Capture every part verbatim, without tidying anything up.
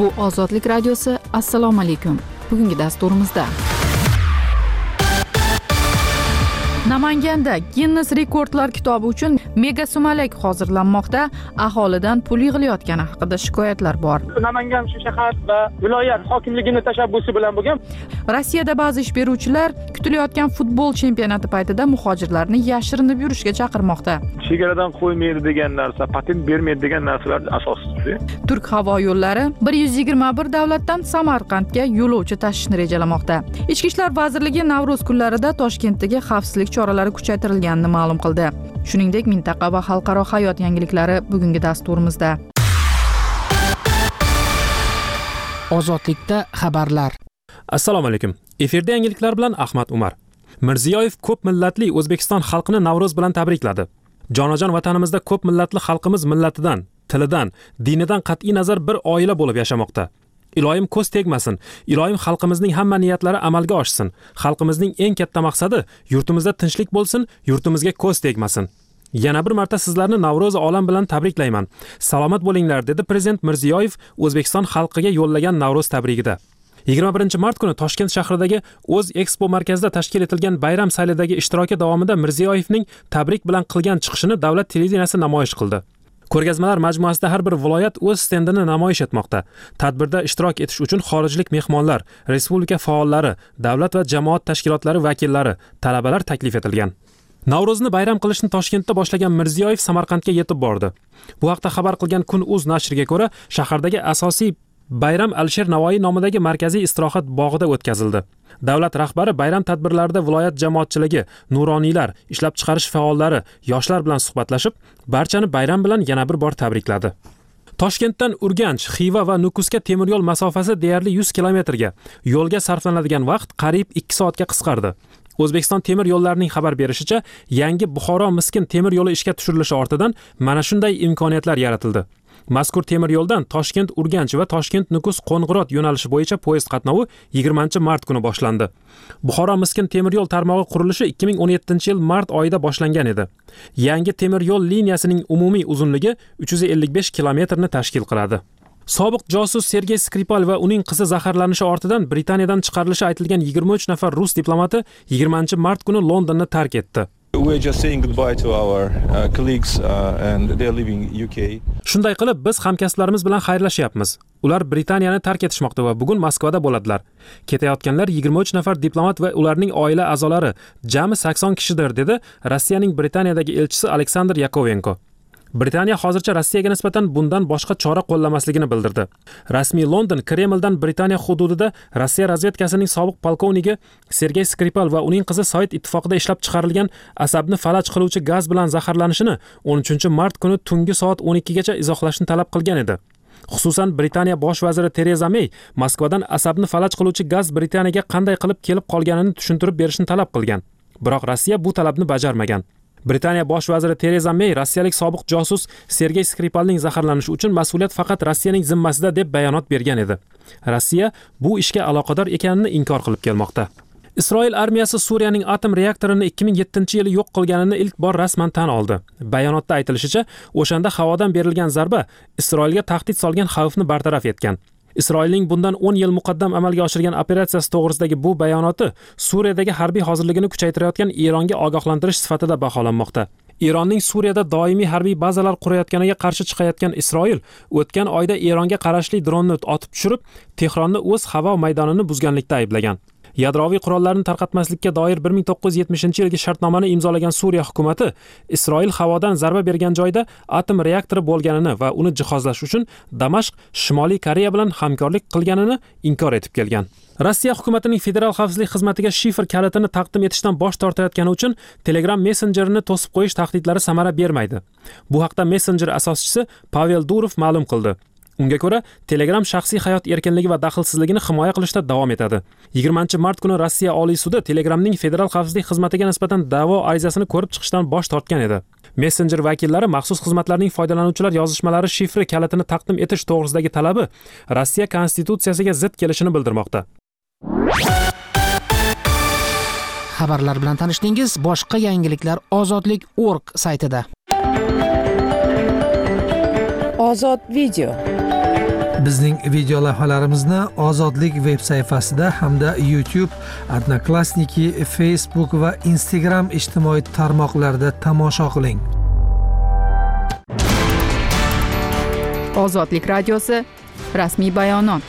Bu Ozodlik radiosi. Assalomu alaykum. Bugungi dasturimizda Namanganda Guinness rekordlar kitobi uchun mega sumalak hozirlanmoqda. Aholidan pul yig'ilayotgani haqida shikoyatlar bor. Namangan shahar va viloyat hokimligining tashabbusi bilan bo'lgan. Rossiyada ba'zi ish beruvchilar kutilayotgan futbol chempionati paytida muhojirlarni yashirinib yurishga chaqirmoqda. Chegaradan qo'ymaydi degan narsa, patent bermaydi degan narsalar asossiz. Turk havo yo'llari bir yuz yigirma bir davlatdan Samarqandga yo'lovchi tashishni rejalamoqda. Ichki ishlar vazirligi Navro'z kunlarida Toshkentdagi xavfsizlik choralari kuchaytirilganini ma'lum qildi. Shuningdek, mintaqa va xalqaro hayot yangiliklari bugungi dasturimizda. Ozodlikda xabarlar. Assalomu alaykum. Efirda yangiliklar bilan Ahmad Umar. Mirziyoyev ko'p millatli O'zbekiston xalqini Navro'z bilan tabrikladi. Jonajon vatanimizda ko'p millatli xalqimiz millatidan, tilidan, dinidan qat'iy nazar bir oila bo'lib yashamoqda. Iloyim ko'z tegmasin. Iloyim xalqimizning hamma niyatlari amalga oshsin. Xalqimizning eng katta maqsadi yurtimizda tinchlik bo'lsin, yurtimizga ko'z tegmasin. Yana bir marta sizlarni Navro'z olam bilan tabriklayman. Salomat bo'linglar, dedi Prezident Mirziyoyev O'zbekiston xalqiga yo'llagan Navro'z tabrigida. yigirma birinchi mart kuni Toshkent shahridagi O'z Expo markazida tashkil etilgan bayram saylidagi ishtiroki davomida Mirziyoyevning tabrik bilan qilgan chiqishini davlat televideniyasi namoyish qildi. Ko'rgazmalar majmuasida har bir viloyat o'z stendini namoyish etmoqda. Tadbirda ishtirok etish uchun xorijlik mehmonlar, respublika faollari, davlat va jamoat tashkilotlari vakillari, talabalar taklif etilgan. Navro'zni bayram qilishni Toshkentda boshlagan Mirziyoyev Samarqandga yetib bordi. Bu haqda xabar qilgan Kun.uz nashriga ko'ra, shahardagi asosiy bayram Alisher Navoiy nomidagi markaziy istirohat bog'ida o'tkazildi. Davlat rahbari bayram tadbirlarida viloyat jamoatchiligi, nuroniylar, ishlab chiqarish faollari, yoshlar bilan suhbatlashib, barchani bayram bilan yana bir bor tabrikladi. Toshkentdan Urganch, Xiva va Nukusga temir yo'l masofasi deyarli yuz kilometrga, yo'lga sarflanadigan vaqt qariyb ikki soatga qisqardi. O'zbekiston temir yo'llarining xabar berishicha, yangi Buxoro-Miskin temir yo'li ishga tushirilishi ortidan mana shunday imkoniyatlar yaratildi. Mazkur temir yo'ldan Toshkent Urganch va Toshkent Nukus Qo'ng'irot yo'nalishi bo'yicha poyezd qatnovi yigirmanchi mart kuni boshlandi. Buxoro Miskin temir yo'l tarmog'i qurilishi ikki ming o'n yettinchi yil mart oyida boshlangan edi. Yangi temir yo'l liniyasining umumiy uzunligi uch yuz ellik besh kilometrni tashkil qiladi. Sobiq josus Sergey Skripal va uning qizi zaharlanishi ortidan Britaniyadan chiqarilishi aytilgan yigirma uch nafar rus diplomati yigirmanchi mart kuni Londonni tark etdi. We are just saying goodbye to our uh, colleagues uh, and they are leaving U K. Shunday qilib biz hamkasblarimiz bilan xayrlashyapmiz. Ular Britaniyani tark etishmoqda va bugun Moskvada bo'ladilar. Ketayotganlar yigirma uch nafar diplomat va ularning oila a'zolari, jami sakson kishidir, dedi Rossiyaning Britaniyadagi elchisi Aleksandr Yakovenko. Britaniya hozircha Rossiyaga nisbatan bundan boshqa chora qo'llamasligini bildirdi. Rasmiy London Kremldan Britaniya hududida Rossiya razvedkasining sobiq polkovniki Sergey Skripal va uning qizi Sovet ittifoqida ishlab chiqarilgan asabni falaj qiluvchi gaz bilan zaharlanishini o'n uchinchi mart kuni tungi soat o'n ikkigacha izohlashni talab qilgan edi. Xususan, Britaniya bosh vaziri Tereza May Moskvadan asabni falaj qiluvchi gaz Britaniyaga qanday qilib kelib qolganini tushuntirib berishni talab qilgan. Biroq Rossiya bu talabni bajarmagan. Britaniya bosh vaziri Tereza May rossiyalik sobiq josus Sergey Skripalning zaharlanishi uchun mas'uliyat faqat Rossiyaning zimmasida deb bayonot bergan edi. Rossiya bu ishga aloqador ekanini inkor qilib kelmoqda. Isroil armiyasi Suriyaning atom reaktorini ikki ming yettinchi yili yo'q qilganini ilk bor rasman tan oldi. Bayonotda aytilishicha, o'shanda havodan berilgan zarba Isroilga tahdid solgan xavfni bartaraf etgan. Isroilning bundan o'n yil muqaddam amalga oshirgan operatsiyasi to'g'risidagi bu bayonoti Suriyadagi harbiy hozirligini kuchaytirayotgan Eronga ogohlantirish sifatida baholanmoqda. Eronning Suriyada doimiy harbiy bazalar qurayotganiga qarshi chiqayotgan Isroil o'tgan oyda Eronga qarashli dronni otib tushirib, Tehronni o'z havo maydonini buzganlikda ayblagan. Yadroviy qurollarni tarqatmaslikka doir bir ming to'qqiz yuz yetmishinchi yilgi shartnomani imzolagan Suriya hukumatı Isroil havodan zarba bergan joyda atom reaktori bo'lganini va uni jihozlash uchun Damashq Shimoliy Koreya bilan hamkorlik qilganini inkor etib kelgan. Rossiya hukumatining Federal xavfsizlik xizmatiga shifr kalitini taqdim etishdan bosh tortayotgani uchun Telegram messenjerini to'sib qo'yish tahdidlari samara bermaydi. Bu haqda messenjer asoschisi Pavel Durov ma'lum qildi. Unga ko'ra, Telegram shaxsiy hayot erkinligi va daxlsizligini himoya qilishda davom etadi. yigirmanchi mart kuni Rossiya Oliy sudi Telegramning Federal xavfsizlik xizmatiga nisbatan da'vo arizasini ko'rib chiqishdan bosh tortgan edi. Messenger vakillari maxsus xizmatlarning foydalanuvchilar yozishmalari shifri kalitini taqdim etish to'g'risidagi talabi Rossiya konstitutsiyasiga zid kelishini bildirmoqda. Xabarlar bilan tanishdingiz. Boshqa yangiliklar ozodlik nokta org saytida. Ozod video. Bizning video lavhalarimizni Ozodlik veb sayfasida hamda YouTube, Odnoklassniki, Facebook va Instagram ijtimoiy tarmoqlarida tomosha qiling. Ozodlik radiosi rasmiy bayonot.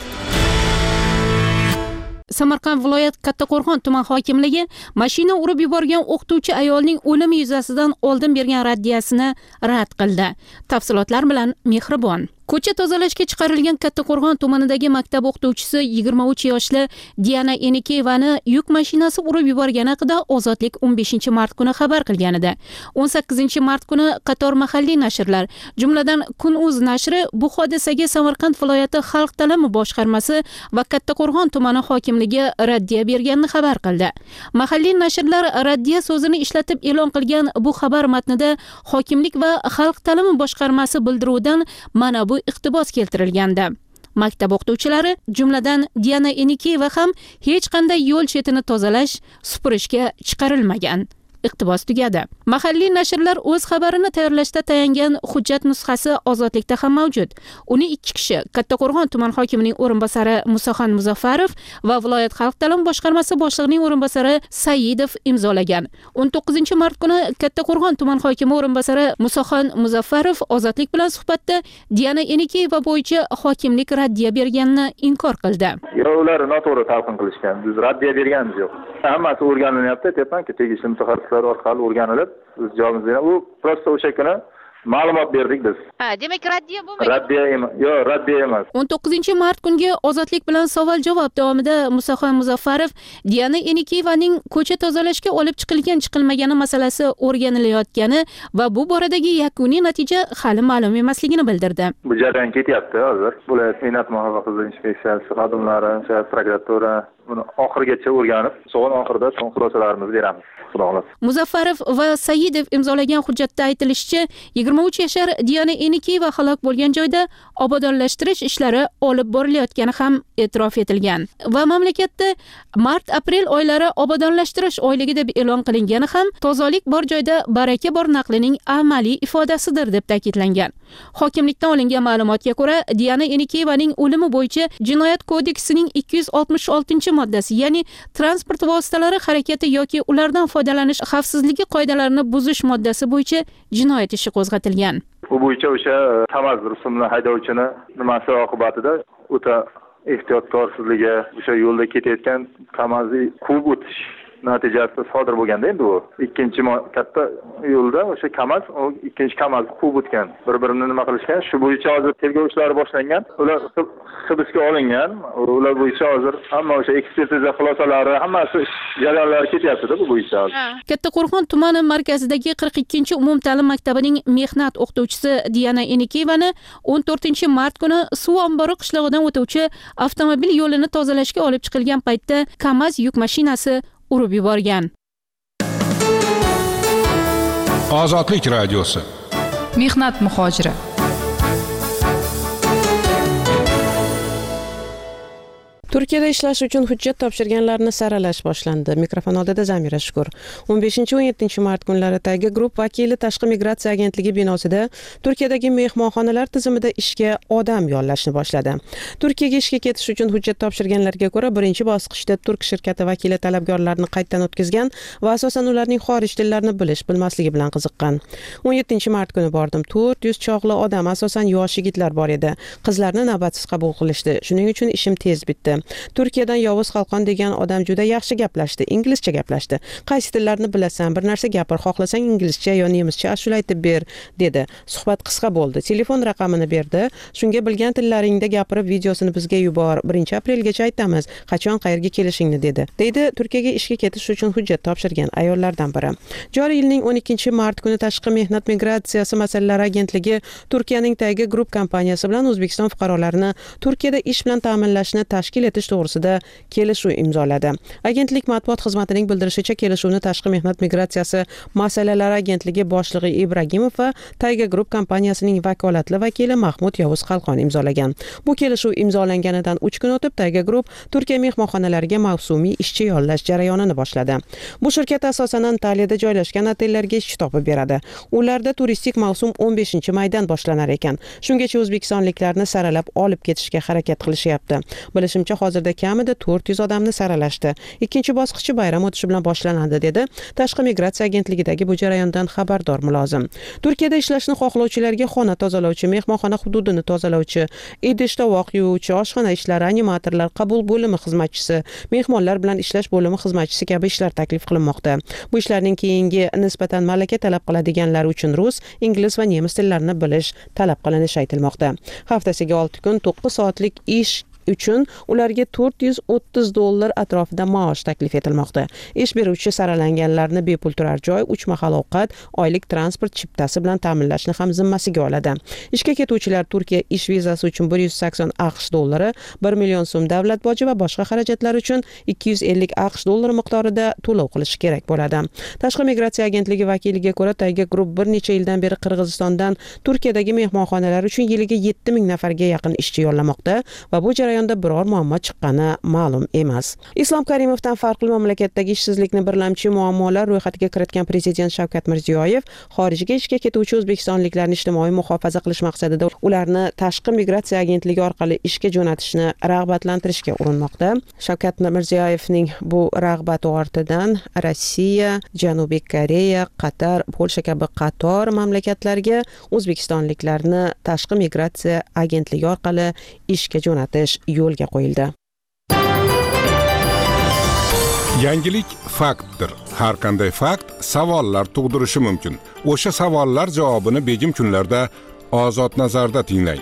Samarqand viloyat Kattaqo'rg'on tuman hokimligi mashina urib yuborgan o'qituvchi ayolning o'limi yuzasidan oldin bergan raddiyasini rad qildi. Tafsilotlar bilan Mehribon. Ko'cha tozalashga chiqarilgan Kattaqo'rg'on tumanidagi maktab o'qituvchisi yigirma uch yoshli Diana Enikeyevani yuk mashinasi urib yuborgani haqida Ozodlik o'n beshinchi mart kuni xabar qilgan edi. o'n sakkizinchi mart kuni qator mahalliy nashrlar, jumladan Kun.uz nashri bu hodisaga Samarqand viloyati xalq ta'limi boshqarmasi va Kattaqo'rg'on tumani hokimligi raddiya berganini xabar qildi. Mahalliy nashrlar raddiya so'zini ishlatib e'lon qilgan bu xabar matnida hokimlik va xalq ta'limi boshqarmasi bildiruvidan mana bu iqtibos keltirilgandi. Maktab o'qituvchilari, jumladan Diana Enikeyeva ham hech qanday yo'l chetini tozalash, supurishga chiqarilmagan. Iqtibos tugadi. Mahalliy nashrlar o'z xabarini tayyorlashda tayangan hujjat nusxasi Ozodlikda ham mavjud. Uni ikki kishi, Kattaqo'rg'on tuman hokimining o'rinbosari Musoxon Muzaffarov va viloyat xalq ta'limi boshqarmasi boshlig'ining o'rinbosari Saidov imzolagan. o'n to'qqizinchi mart kuni Kattaqo'rg'on tuman hokimi o'rinbosari Musoxon Muzaffarov Ozodlik bilan suhbatda Diana Enikeyeva bo'yicha hokimlik raddiya berganini inkor qildi. Yo'q, ular noto'g'ri talqin qilishgan. Biz raddiya berganimiz yo'q. Hammasi o'rganilyapti, aytyapman-ki, tegishli mutaxassislar orqali o'rganilib, biz javobimizni u prosta o'sha kuni ma'lumot berdik biz. Ha, demak raddiya bo'lmagan. Raddiya emas. Yo'q, raddiya emas. o'n to'qqizinchi mart kungi Ozodlik bilan savol-javob davomida Musoxon Muzaffarov Diana Enikeyevaning ko'cha tozalashga olib chiqilgan chiqilmagani masalasi o'rganilayotgani va bu boradagi yakuniy natija hali ma'lum emasligini bildirdi. Bu jarayon ketyapti hozir. Viloyat mehnat muhofaza inspeksiyasi xodimlari, prokuratura buni oxirigacha o'rganib, so'ng oxirida so'ng xulosalarimizni beramiz. Muzaffarov va Saidov imzolagan hujjatda aytilishicha, yigirma uch yashar Diana Enikeyeva halok bo'lgan joyda obodonlashtirish ishlari olib borilayotgani ham e'tirof etilgan va mamlakatda mart-aprel oylari obodonlashtirish oyligi deb e'lon qilingani ham tozalik bor joyda baraka bor naqlining amaliy ifodasidir deb ta'kidlangan. Hokimlikdan olingan ma'lumotga ko'ra, Diana Enikeyevaning o'limi bo'yicha Jinoyat kodeksining ikki yuz oltmish oltinchi moddasi, ya'ni transport vositalari harakati yoki ulardan foydalanish xavfsizligi qoidalarini buzish moddasi bo'yicha jinoyat ishi qo'zg'atilgan. Bu bo'yicha o'sha Kamaz rusumli haydovchini nimasi oqibatida o'ta ehtiyotkorsizligi, o'sha yo'lda ketayotgan Kamazni quvib o'tish natijasida sodir bo'lganda, endi u ikkinchi katta yo'lda o'sha Kamaz, o ikkinchi Kamaz quvib o'tgan. Bir-birini nima qilishgan? Shu bo'yicha hozir tergov ishlari boshlangan. Ular hibsga olingan. Ular bo'yicha hozir hamma o'sha ekspertiza xulosalari, hammasi jarayonlari ketyapti-da bu bo'yicha. Kattaqo'rg'on tumani markazidagi qirq ikkinchi umumta'lim maktabining mehnat o'qituvchisi Diana Enikeyevani o'n to'rtinchi mart kuni suv ombori qishlog'idan o'tuvchi avtomobil yo'lini tozalashga olib chiqilgan paytda Kamaz yuk mashinasi urib yuborgan. Ozodlik radiosi. Mehnat muhojiri. Turkiyada ishlash uchun hujjat topshirganlarni saralash boshlandi. Mikrofon oldida Zamira Shukur. o'n beshinchi o'n yettinchi mart kunlari Tayga Group vakili Tashqi migratsiya agentligi binosida Turkiyadagi mehmonxonalar tizimida ishga odam yollashni boshladi. Turkiyaga ishga ketish uchun hujjat topshirganlarga ko'ra, birinchi bosqichda turk shirkati vakili talabgorlarni qaytadan o'tkazgan va asosan ularning xorij tillarini bilish, bilmasligi bilan qiziqqan. o'n yettinchi mart kuni bordim. to'rt yuz chog'li odam, asosan yosh yigitlar bor edi. Qizlarni navbatsiz qabul qilishdi. Shuning uchun ishim tez bitdi. Turkiyadan Yovuz Xalqon degan odam juda yaxshi gaplashdi, inglizcha gaplashdi. Qaysi tillarni bilasan, bir narsa gapir, xohlasang inglizcha yo nemischa ashula aytib ber, dedi. Suhbat qisqa bo'ldi. Telefon raqamini berdi. Shunga bilgan tillaringda gapirib videosini bizga yubor. birinchi aprelgacha aytamiz, qachon qayerga kelishingni dedi. Deydi Turkiyaga ishga ketish uchun hujjat topshirgan ayollardan biri. Joriy yilning o'n ikkinchi mart kuni Tashqi mehnat migratsiyasi masalalari agentligi Turkiyaning Tayga Group kompaniyasi bilan O'zbekiston fuqarolarini Turkiyada ish bilan ta'minlashni tashkil etish to'g'risida kelishuv imzoladi. Agentlik matbuot xizmatining bildirishicha, kelishuvni Tashqi mehnat migratsiyasi masalalari agentligi boshlig'i Ibragimov va Tayga Group kompaniyasining vakolatli vakili Mahmud Yovuz Qalqon imzolagan. Bu kelishuv imzolanganidan uch kun o'tib Tayga Group Turkiya mehmonxonalariga mavsumiy ishchi yollash jarayonini boshladi. Bu shirkat asosan Antaliyada joylashgan otellarga ish topib beradi. Ularda turistik mavsum o'n beshinchi maydan boshlanar ekan. Shungacha o'zbekistonliklarni saralab olib ketishga harakat qilishyapti. Bilishimcha, hozirda kamida to'rt yuz odamni saralashdi. Ikkinchi bosqichi bayram o'tishi bilan boshlanadi, dedi Tashqi migratsiya agentligidagi bu jarayondan xabardor mulozim. Turkiyada ishlashni xohlovchilarga xona tozalovchi, mehmonxona hududini tozalovchi, idish tovoq yuvuvchi, oshxona ishlari, animatorlar, qabul bo'limi xizmatchisi, mehmonlar bilan ishlash bo'limi xizmatchisi kabi ishlar taklif qilinmoqda. Bu ishlarning keyingi nisbatan malaka talab qiladiganlar uchun rus, ingliz va nemis tillarini bilish talab qilinishi aytilmoqda. Haftasiga olti kun to'qqiz soatlik ish uchun ularga to'rt yuz o'ttiz dollar atrofida maosh taklif etilmoqda. Ish beruvchi saralanganlarni bepul turar joy, uch mahal ovqat, oylik transport chiptasi bilan ta'minlashni ham zimmasiga oladi. Ishga ketuvchilar Turkiya ish vizasi uchun bir yuz sakson aqsh dollari, bir million so'm davlat boji va boshqa xarajatlar uchun ikki yuz ellik aqsh dollari miqdorida to'lov qilish kerak bo'ladi. Tashqi migratsiya agentligi vakiliga ko'ra, Tayga Group bir necha yildan beri Qirg'izistondan Turkiyadagi mehmonxonalar uchun yiliga yetti ming nafarga yaqin ishchi yollamoqda va bu jarayonda biror muammo chiqqani ma'lum emas. Islom Karimovdan farqli mamlakatdagi ishsizlikni birlamchi muammolar ro'yxatiga kiritgan prezident Shavkat Mirziyoyev xorijga ishga ketuvchi o'zbekistonliklarni ijtimoiy muhofaza qilish maqsadida ularni Tashqi migratsiya agentligi orqali ishga jo'natishni rag'batlantirishga urinmoqda. Shavkat Mirziyoyevning bu rag'bati ortidan Rossiya, Janubiy Koreya, Qatar, Polsha kabi qator mamlakatlarga o'zbekistonliklarni Tashqi migratsiya agentligi orqali ishga jo'natish yo'lga qo'yildi. Yangilik faktdir. Har qanday fakt savollar tug'dirishi mumkin. O'sha savollar javobini begim kunlarda Ozod nazarda tinglang.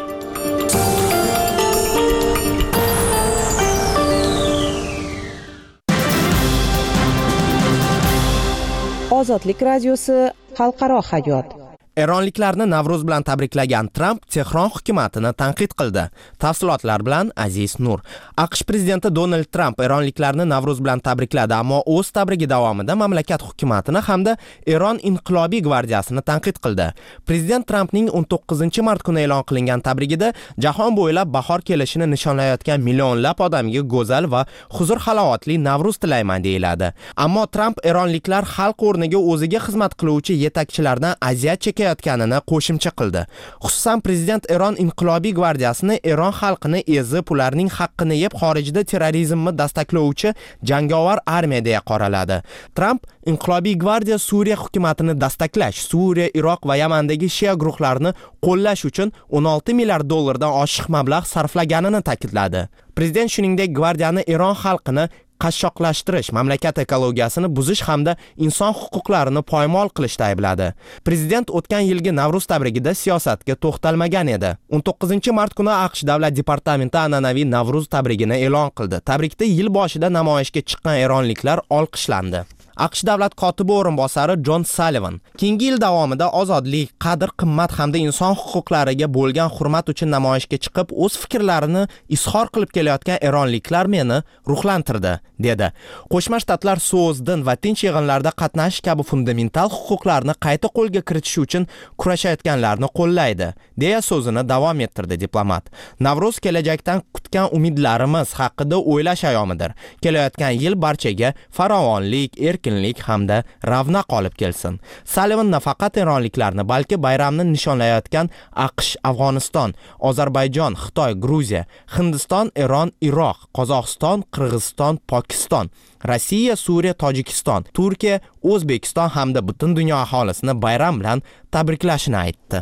Ozodlik radiosi xalqaro hayot. Eronliklarni Navro'z bilan tabriklagan Tramp Tehron hukumatini tanqid qildi. Tafsilotlar bilan Aziz Nur. AQSh prezidenti Donald Tramp Eronliklarni Navro'z bilan tabrikladi, ammo o'z tabrigi davomida mamlakat hukumatini hamda Eron inqilobiy gvardiyasini tanqid qildi. Prezident Trampning o'n to'qqizinchi mart kuni e'lon qilingan tabrigida jahon bo'ylab bahor kelishini nishonlayotgan millionlab odamga go'zal va huzur halovatli Navro'z tilayman deyiladi. Ammo Tramp eronliklar xalq o'rniga o'ziga xizmat qiluvchi yetakchilardan aziyat chekayotganini qo'shimcha qildi. Xususan, prezident Eron inqilobiy gvardiyasini Eron xalqini ezib, ularning haqqini yeb xorijda terrorizmni dastaklovchi jangovar armiya deya qoraladi. Tramp inqilobiy gvardiya Suriya hukumatini dastaklash, Suriya, Iroq va Yamandagi shia guruhlarini qo'llash uchun o'n olti milliard dollardan oshiq mablag' sarflaganini ta'kidladi. Prezident shuningdek gvardiyani Eron xalqini qashshoqlashtirish, mamlakat ekologiyasini buzish hamda inson huquqlarini poymol qilishda aybladi. Prezident o'tgan yilgi Navro'z tabrigida siyosatga to'xtalmagan edi. o'n to'qqizinchi mart kuni AQSh davlat departamenti an'anaviy Navro'z tabrigini e'lon qildi. Tabrikda yil boshida namoyishga chiqqan eronliklar olqishlandi. AQSh davlat kotibi o'rinbosari Jon Sallivan keyingi yil davomida ozodlik, qadr qimmat hamda inson huquqlariga bo'lgan hurmat uchun namoyishga chiqib, o'z fikrlarini izhor qilib kelayotgan eronliklar meni ruhlantirdi, dedi. Qo'shma Shtatlar so'z, din va tinch yig'inlarda qatnashish kabi fundamental huquqlarni qayta qo'lga kiritish uchun kurashayotganlarni qo'llaydi, deya so'zini davom ettirdi diplomat. Navro'z kelajakdan kutgan umidlarimiz haqida o'ylash ayyomidir. Kelayotgan yil barchaga farovonlik, erkinlik hamda ravnaq olib kelsin. Sallivan nafaqat eronliklarni, balki bayramni nishonlayotgan AQSh, Afg'oniston, Ozarbayjon, Xitoy, Gruziya, Hindiston, Eron, Iroq, Qozog'iston, Qirg'iziston, Pokiston, Rossiya, Suriya, Tojikiston, Turkiya, O'zbekiston hamda butun dunyo aholisini bayram bilan tabriklashini aytdi.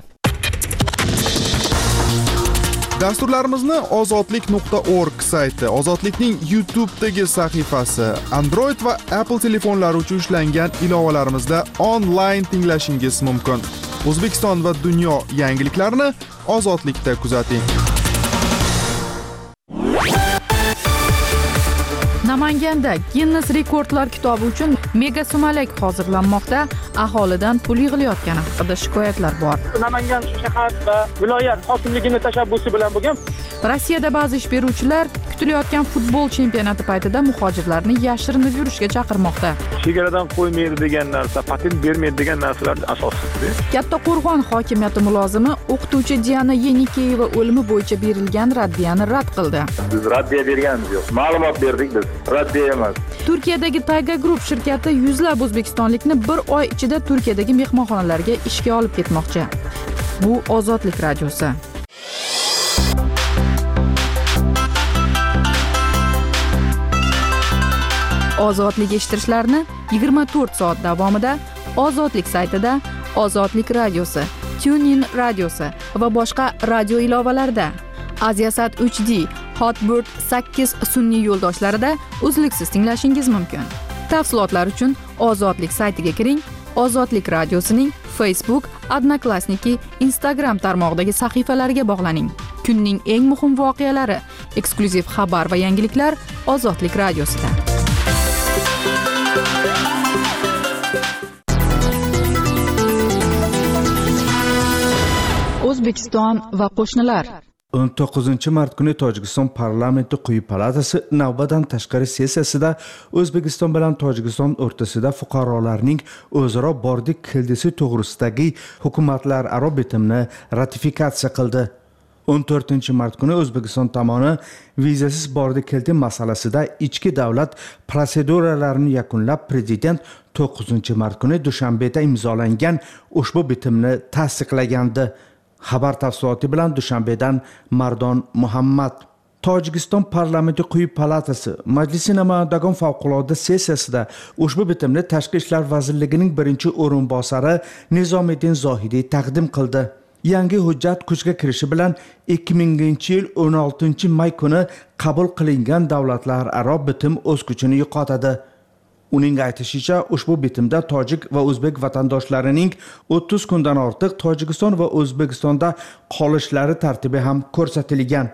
Dasturlarimizni ozodlik nuqta org sayti, Ozodlikning YouTube'dagi sahifasi, Android va Apple telefonlari uchun ishlangan ilovalarimizda onlayn tinglashingiz mumkin. O'zbekiston va dunyo yangiliklarini Ozodlikda kuzating. Namanganda Guinness rekordlar kitobi uchun mega sumalak hozirlanmoqda. Aholidan pul yig'ilayotgani haqida shikoyatlar bor. Namangan shahar va viloyat hokimligining tashabbusi bilan bo'lgan. Rossiyada ba'zi ish beruvchilar kutilayotgan futbol chempionati paytida muhojirlarni yashirinib yurishga chaqirmoqda. Chegaradan qo'ymaydi degan narsa, patent bermaydi degan narsalar asossiz. Kattaqo'rg'on hokimiyati mulozimi o'qituvchi Diana Yenikeyeva o'limi bo'yicha berilgan raddiyani rad qildi. Biz raddiya berganmiz yo'q. Ma'lumot berdik biz. Raddiya emas. Turkiyadagi Tayga Group shirkati yuzlab o'zbekistonlikni bir oy ichida Turkiyadagi mehmonxonalarga ishga olib ketmoqchi. Bu Ozodlik radiosi. Ozodlik eshittirishlarni yigirma to'rt soat davomida Ozodlik saytida, Ozodlik radiosi, TuneIn radiosi va boshqa radio ilovalarida, Aziasat uch D, Hotbird sakkiz sun'iy yo'ldoshlarida uzluksiz tinglashingiz mumkin. Tafsilotlar uchun Ozodlik saytiga kiring. Ozodlik radiosining Facebook, Odnoklassniki, Instagram tarmog'idagi sahifalariga bog'laning. Kunning eng muhim voqealari, eksklyuziv xabar va yangiliklar Ozodlik radiosida. O'zbekiston va qo'shnilar. o'n to'qqizinchi mart kuni Tojikiston parlamenti quyi palatasi navbatdan tashqari sessiyasida O'zbekiston bilan Tojikiston o'rtasida fuqarolarning o'zaro bordik keldisi to'g'risidagi hukumatlararo bitimni ratifikatsiya qildi. o'n to'rtinchi mart kuni O'zbekiston tomoni vizasiz bordik keldi masalasida ichki davlat protseduralarini yakunlab, prezident to'qqizinchi mart kuni Dushanbeda imzolangan ushbu bitimni tasdiqlagandi. Xabar tafsiloti bilan Dushanbedan Mardon Muhammad. Tojikiston parlamenti quyi palatasi Majlisi namoyandagon favqulodda sessiyasida ushbu bitimni Tashqi ishlar vazirligining birinchi o'rinbosari Nizomiddin Zohidiy taqdim qildi. Yangi hujjat kuchga kirishi bilan ikki minginchi yil o'n oltinchi may kuni qabul qilingan davlatlararo bitim o'z kuchini yo'qotadi. Uning aytishicha, ushbu bitimda tojik va o'zbek vatandoshlarining o'ttiz kundan ortiq Tojikiston va O'zbekistonda qolishlari tartibi ham ko'rsatilgan.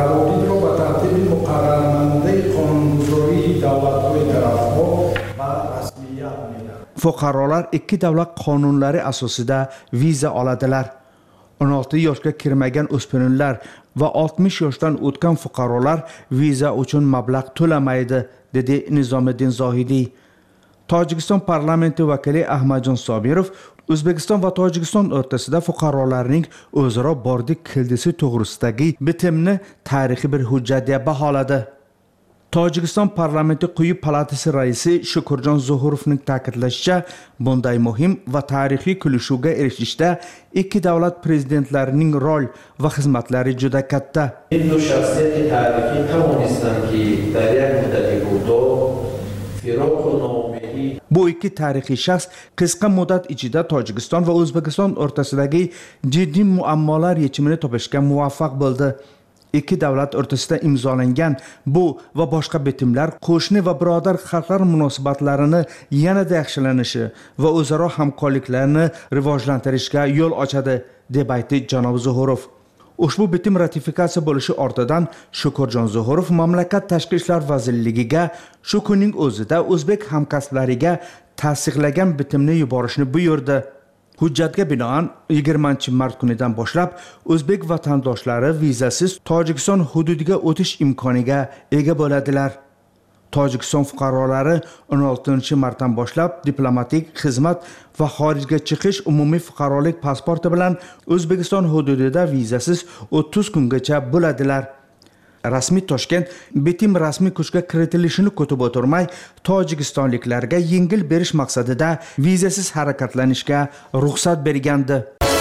Fuqarolar ikki davlat qonunlari asosida viza oladilar. o'n olti yoshga kirmagan o'smirlar va oltmish yoshdan o'tgan fuqarolar viza uchun mablag' to'lamaydi, dedi Nizomiddin Zohidiy. Tojikiston parlamenti vakili Ahmadjon Sobirov O'zbekiston va Tojikiston o'rtasida fuqarolarning o'zaro bordik keldisi to'g'risidagi bitimni tarixiy bir hujjat deb baholadi. Tojikiston parlamenti quyi palatasi raisi Shukurjon Zuhurovning ta'kidlashicha, bunday muhim va tarixiy kelishuvga erishishda ikki davlat prezidentlarining rol va xizmatlari juda katta. این دو شخصیت تاریخی توانستند که در یک مدت کوتاه فراق و ناامیدی Bu ikki tarixiy shaxs qisqa muddat ichida Tojikiston va O'zbekiston o'rtasidagi jiddiy muammolar yechimini topishga muvaffaq bo'ldi. Ikki davlat o'rtasida imzolangan bu va boshqa bitimlar qo'shni va birodar xalqlar munosabatlarini yanada yaxshilanishi va o'zaro hamkorliklarni rivojlantirishga yo'l ochadi, deb aytdi janob Zuhurov. Ushbu bitim ratifikatsiya bo'lishi ortidan Shukurjon Zuhurov mamlakat Tashqi ishlar vazirligiga shu kunning o'zida o'zbek hamkasblariga tasdiqlagan bitimni yuborishni buyurdi. Hujjatga binoan yigirmanchi mart kunidan boshlab o'zbek vatandoshlari vizasiz Tojikiston hududiga o'tish imkoniga ega bo'ladilar. Tojikiston fuqarolari o'n oltinchi martdan boshlab diplomatik xizmat va xorijga chiqish umumiy fuqarolik pasporti bilan O'zbekiston hududida vizasiz o'ttiz kungacha bo'ladilar. Rasmiy Toshkent bitim rasmiy kuchga kiritilishini kutib o'tirmay, tojikistonliklarga yengil berish maqsadida vizasiz harakatlanishga ruxsat bergandi.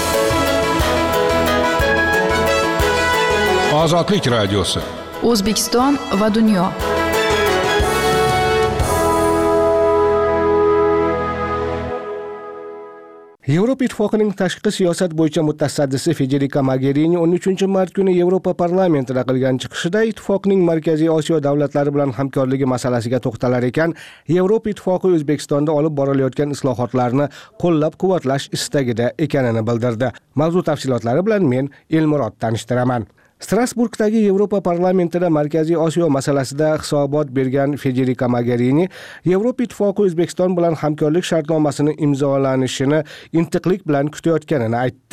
Ozodlik radiosi. O'zbekiston va dunyo. Yevropa Ittifoqining tashqi siyosat bo'yicha mutasaddisi Federica Mogherini o'n uchinchi mart kuni Yevropa parlamentida qilgan chiqishida ittifoqning Markaziy Osiyo davlatlari bilan hamkorligi masalasiga to'xtalar ekan, Yevropa Ittifoqi O'zbekistonda olib borilayotgan islohotlarni qo'llab-quvvatlash istagida ekanini bildirdi. Mavzu tafsilotlari bilan men Elmurod tanishtiraman. Strasburgdagi Yevropa parlamentida Markaziy Osiyo masalasida hisobot bergan Federica Mogherini Yevropa Ittifoqi O'zbekiston bilan hamkorlik shartnomasini imzolanishini intiqlik bilan kutayotganini aytdi.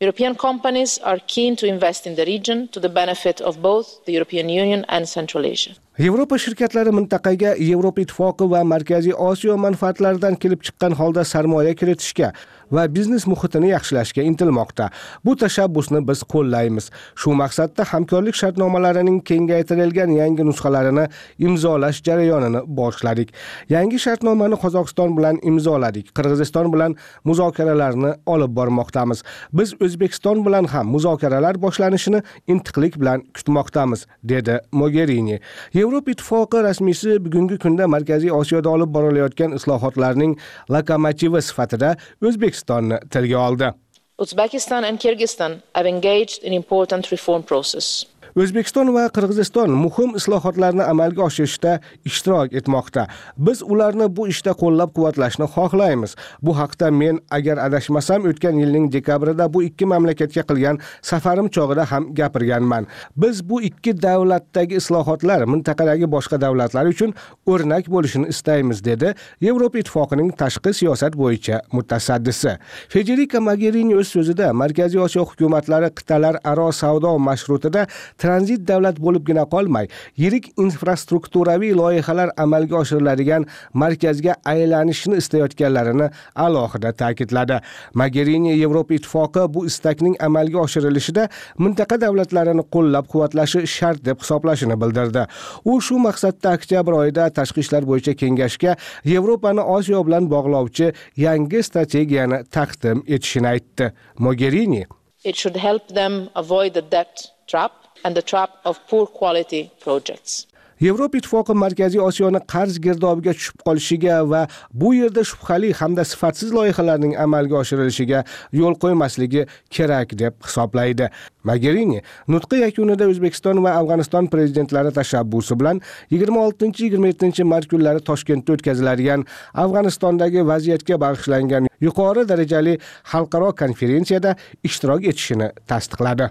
European companies are keen to invest in the region to the benefit of both the European Union and Central Asia. Yevropa shirkatlari mintaqaga Yevropa ittifoqi va Markaziy Osiyo manfaatlaridan kelib chiqqan holda sarmoya kiritishga va biznes muhitini yaxshilashga intilmoqda. Bu tashabbusni biz qo'llaymiz. Shu maqsadda hamkorlik shartnomalarining kengaytirilgan yangi nusxalarini imzolash jarayonini boshladik. Yangi shartnomani Qozog'iston bilan imzoladik. Qirg'iziston bilan muzokaralarni olib bormoqdamiz. Biz O'zbekiston bilan ham muzokaralar boshlanishini intiqlik bilan kutmoqdamiz, dedi Mogherini. Yevropa ittifoqi rasmiysi bugungi kunda Markaziy Osiyoda olib borilayotgan islohotlarning lokomotivi sifatida O'zbekistonni tilga oldi. Uzbekistan and Kyrgyzstan have engaged in important reform process. O'zbekiston va Qirg'iziston muhim islohotlarni amalga oshirishda ishtirok etmoqda. Biz ularni bu ishda qo'llab-quvvatlashni xohlaymiz. Bu haqda men, agar adashmasam, o'tgan yilning dekabrida bu ikki mamlakatga qilgan safarim chog'ida ham gapirganman. Biz bu ikki davlatdagi islohotlar mintaqadagi boshqa davlatlar uchun o'rnak bo'lishini istaymiz, dedi Yevropa ittifoqining tashqi siyosat bo'yicha mutasaddisi. Federica Mogherini o'z so'zida Markaziy Osiyo hukumatlari qit'alar aro savdo mashrutida tranzit davlat bo'libgina qolmay, yirik infrastrukturaviy loyihalar amalga oshiriladigan markazga aylanishni istayotganlarini alohida ta'kidladi. Mogherini Yevropa ittifoqi bu istakning amalga oshirilishida mintaqa davlatlarini qo'llab-quvvatlashi shart deb hisoblashini bildirdi. U shu maqsadda oktyabr oyida tashqi ishlar bo'yicha kengashga Yevropani Osiyo bilan bog'lovchi yangi strategiyani taqdim etishini aytdi. Mogherini It should help them avoid the debt trap and the trap of poor quality projects. Yevropa ittifoqi Markaziy Osiyoni qarz girdobiga tushib qolishiga va bu yerda shubhali hamda sifatsiz loyihalarning amalga oshirilishiga yo'l qo'ymasligi kerak deb hisoblaydi. Mogherini nutqi yakunida O'zbekiston va Afg'oniston prezidentlari tashabbusi bilan yigirma oltinchi yigirma yettinchi mart kunlari Toshkentda o'tkaziladigan Afg'onistondagi vaziyatga bag'ishlangan yuqori darajali xalqaro konferensiyada ishtirok etishini tasdiqladi.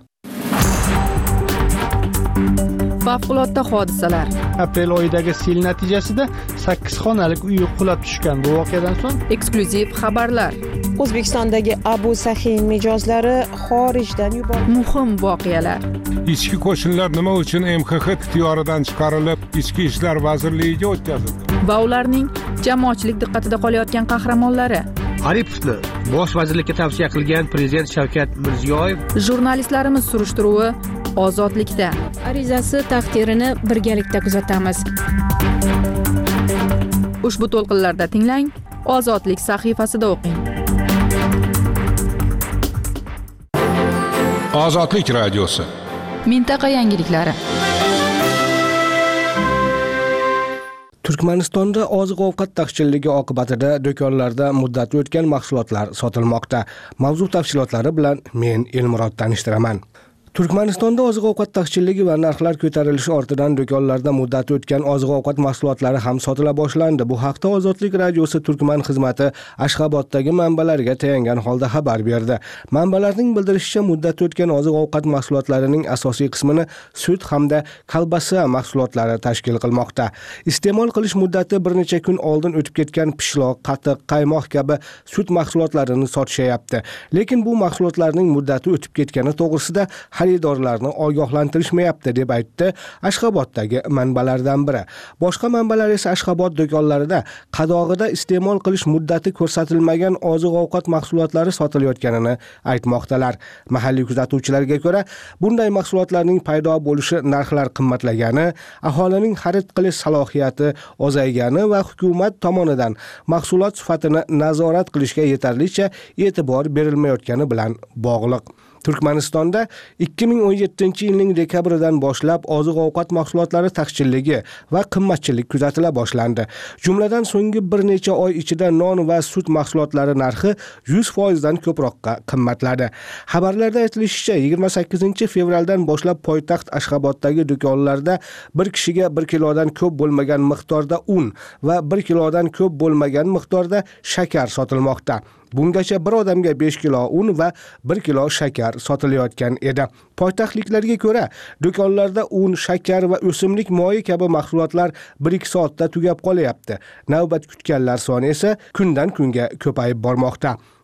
Favqulodda hodisalar. Aprel oyidagi sel natijasida sakkiz xonalik uy qulab tushgan. Bu voqeadan so'ng eksklyuziv xabarlar. O'zbekistondagi Abu Sahin mijozlari xorijdan yuborildi. Muhim voqealar. Ichki qo'shinlar nima uchun M X X ixtiyoridan chiqarilib, Ichki ishlar vazirligiga o'tkazildi? Va ularning jamoatchilik diqqatida qolayotgan qahramonlari. Aripovni bosh vazirlikka tavsiya qilgan prezident Shavkat Mirziyoyev. Jurnalistlarimiz surishtiruvi ozodlikda. Arizasi taqdirini birgalikda kuzatamiz. Ushbu to'lqinlarda tinglang, Ozodlik sahifasida o'qing. Ozodlik radiosi. Mintaqa yangiliklari. Turkmanistonda oziq-ovqat taqchilligi oqibatida do'konlarda muddati o'tgan mahsulotlar sotilmoqda. Mavzu tafsilotlari bilan men Elmurod tanishtiraman. Turkmanistonda oziq-ovqat taqchilligi va narxlar ko'tarilishi ortidan do'konlarda muddati o'tgan oziq-ovqat mahsulotlari ham sotila boshlandi. Bu haqda Ozodlik radiosi Turkman xizmati Ashxaboddagi manbalariga tayangan holda xabar berdi. Manbalarning bildirishicha, muddati o'tgan oziq-ovqat mahsulotlarining asosiy qismini sut hamda kolbasa mahsulotlari tashkil qilmoqda. Iste'mol qilish muddati bir necha kun oldin o'tib ketgan pishloq, qatiq, qaymoq kabi sut mahsulotlarini sotishyapti. Lekin bu mahsulotlarning muddati o'tib ketgani to'g'risida xaridorlarni ogohlantirishmayapti, deb aytdi Ashxaboddagi manbalardan biri. Boshqa manbalar esa Ashxabod do'konlarida qadog'ida iste'mol qilish muddati ko'rsatilmagan oziq-ovqat mahsulotlari sotilayotganini aytmoqdalar. Mahalliy kuzatuvchilarga ko'ra, bunday mahsulotlarning paydo bo'lishi narxlar qimmatlagani, aholining xarid qilish salohiyati ozaygani va hukumat tomonidan mahsulot sifatini nazorat qilishga yetarlicha e'tibor berilmayotgani bilan bog'liq. Turkmanistonda ikki ming o'n yettinchi yilning dekabridan boshlab oziq-ovqat mahsulotlari taqchilligi va qimmatchilik kuzatila boshlandi. Jumladan so'nggi bir necha oy ichida non va sut mahsulotlari narxi yuz foiz dan ko'proqqa qimmatladi. Xabarlarda aytilishicha, yigirma sakkizinchi fevraldan boshlab poytaxt Ashxaboddagi do'konlarda bir kishiga bir kilodan ko'p bo'lmagan miqdorda un va bir kilodan ko'p bo'lmagan miqdorda shakar sotilmoqda. Bungacha bir odamga besh kilo un va bir kilo shakar sotilayotgan edi. Poytaxtliklarga ko'ra, do'konlarda un, shakar va o'simlik moyi kabi mahsulotlar bir ikki soatda tugab qolyapti. Navbat kutganlar soni esa kundan kunga ko'payib bormoqda.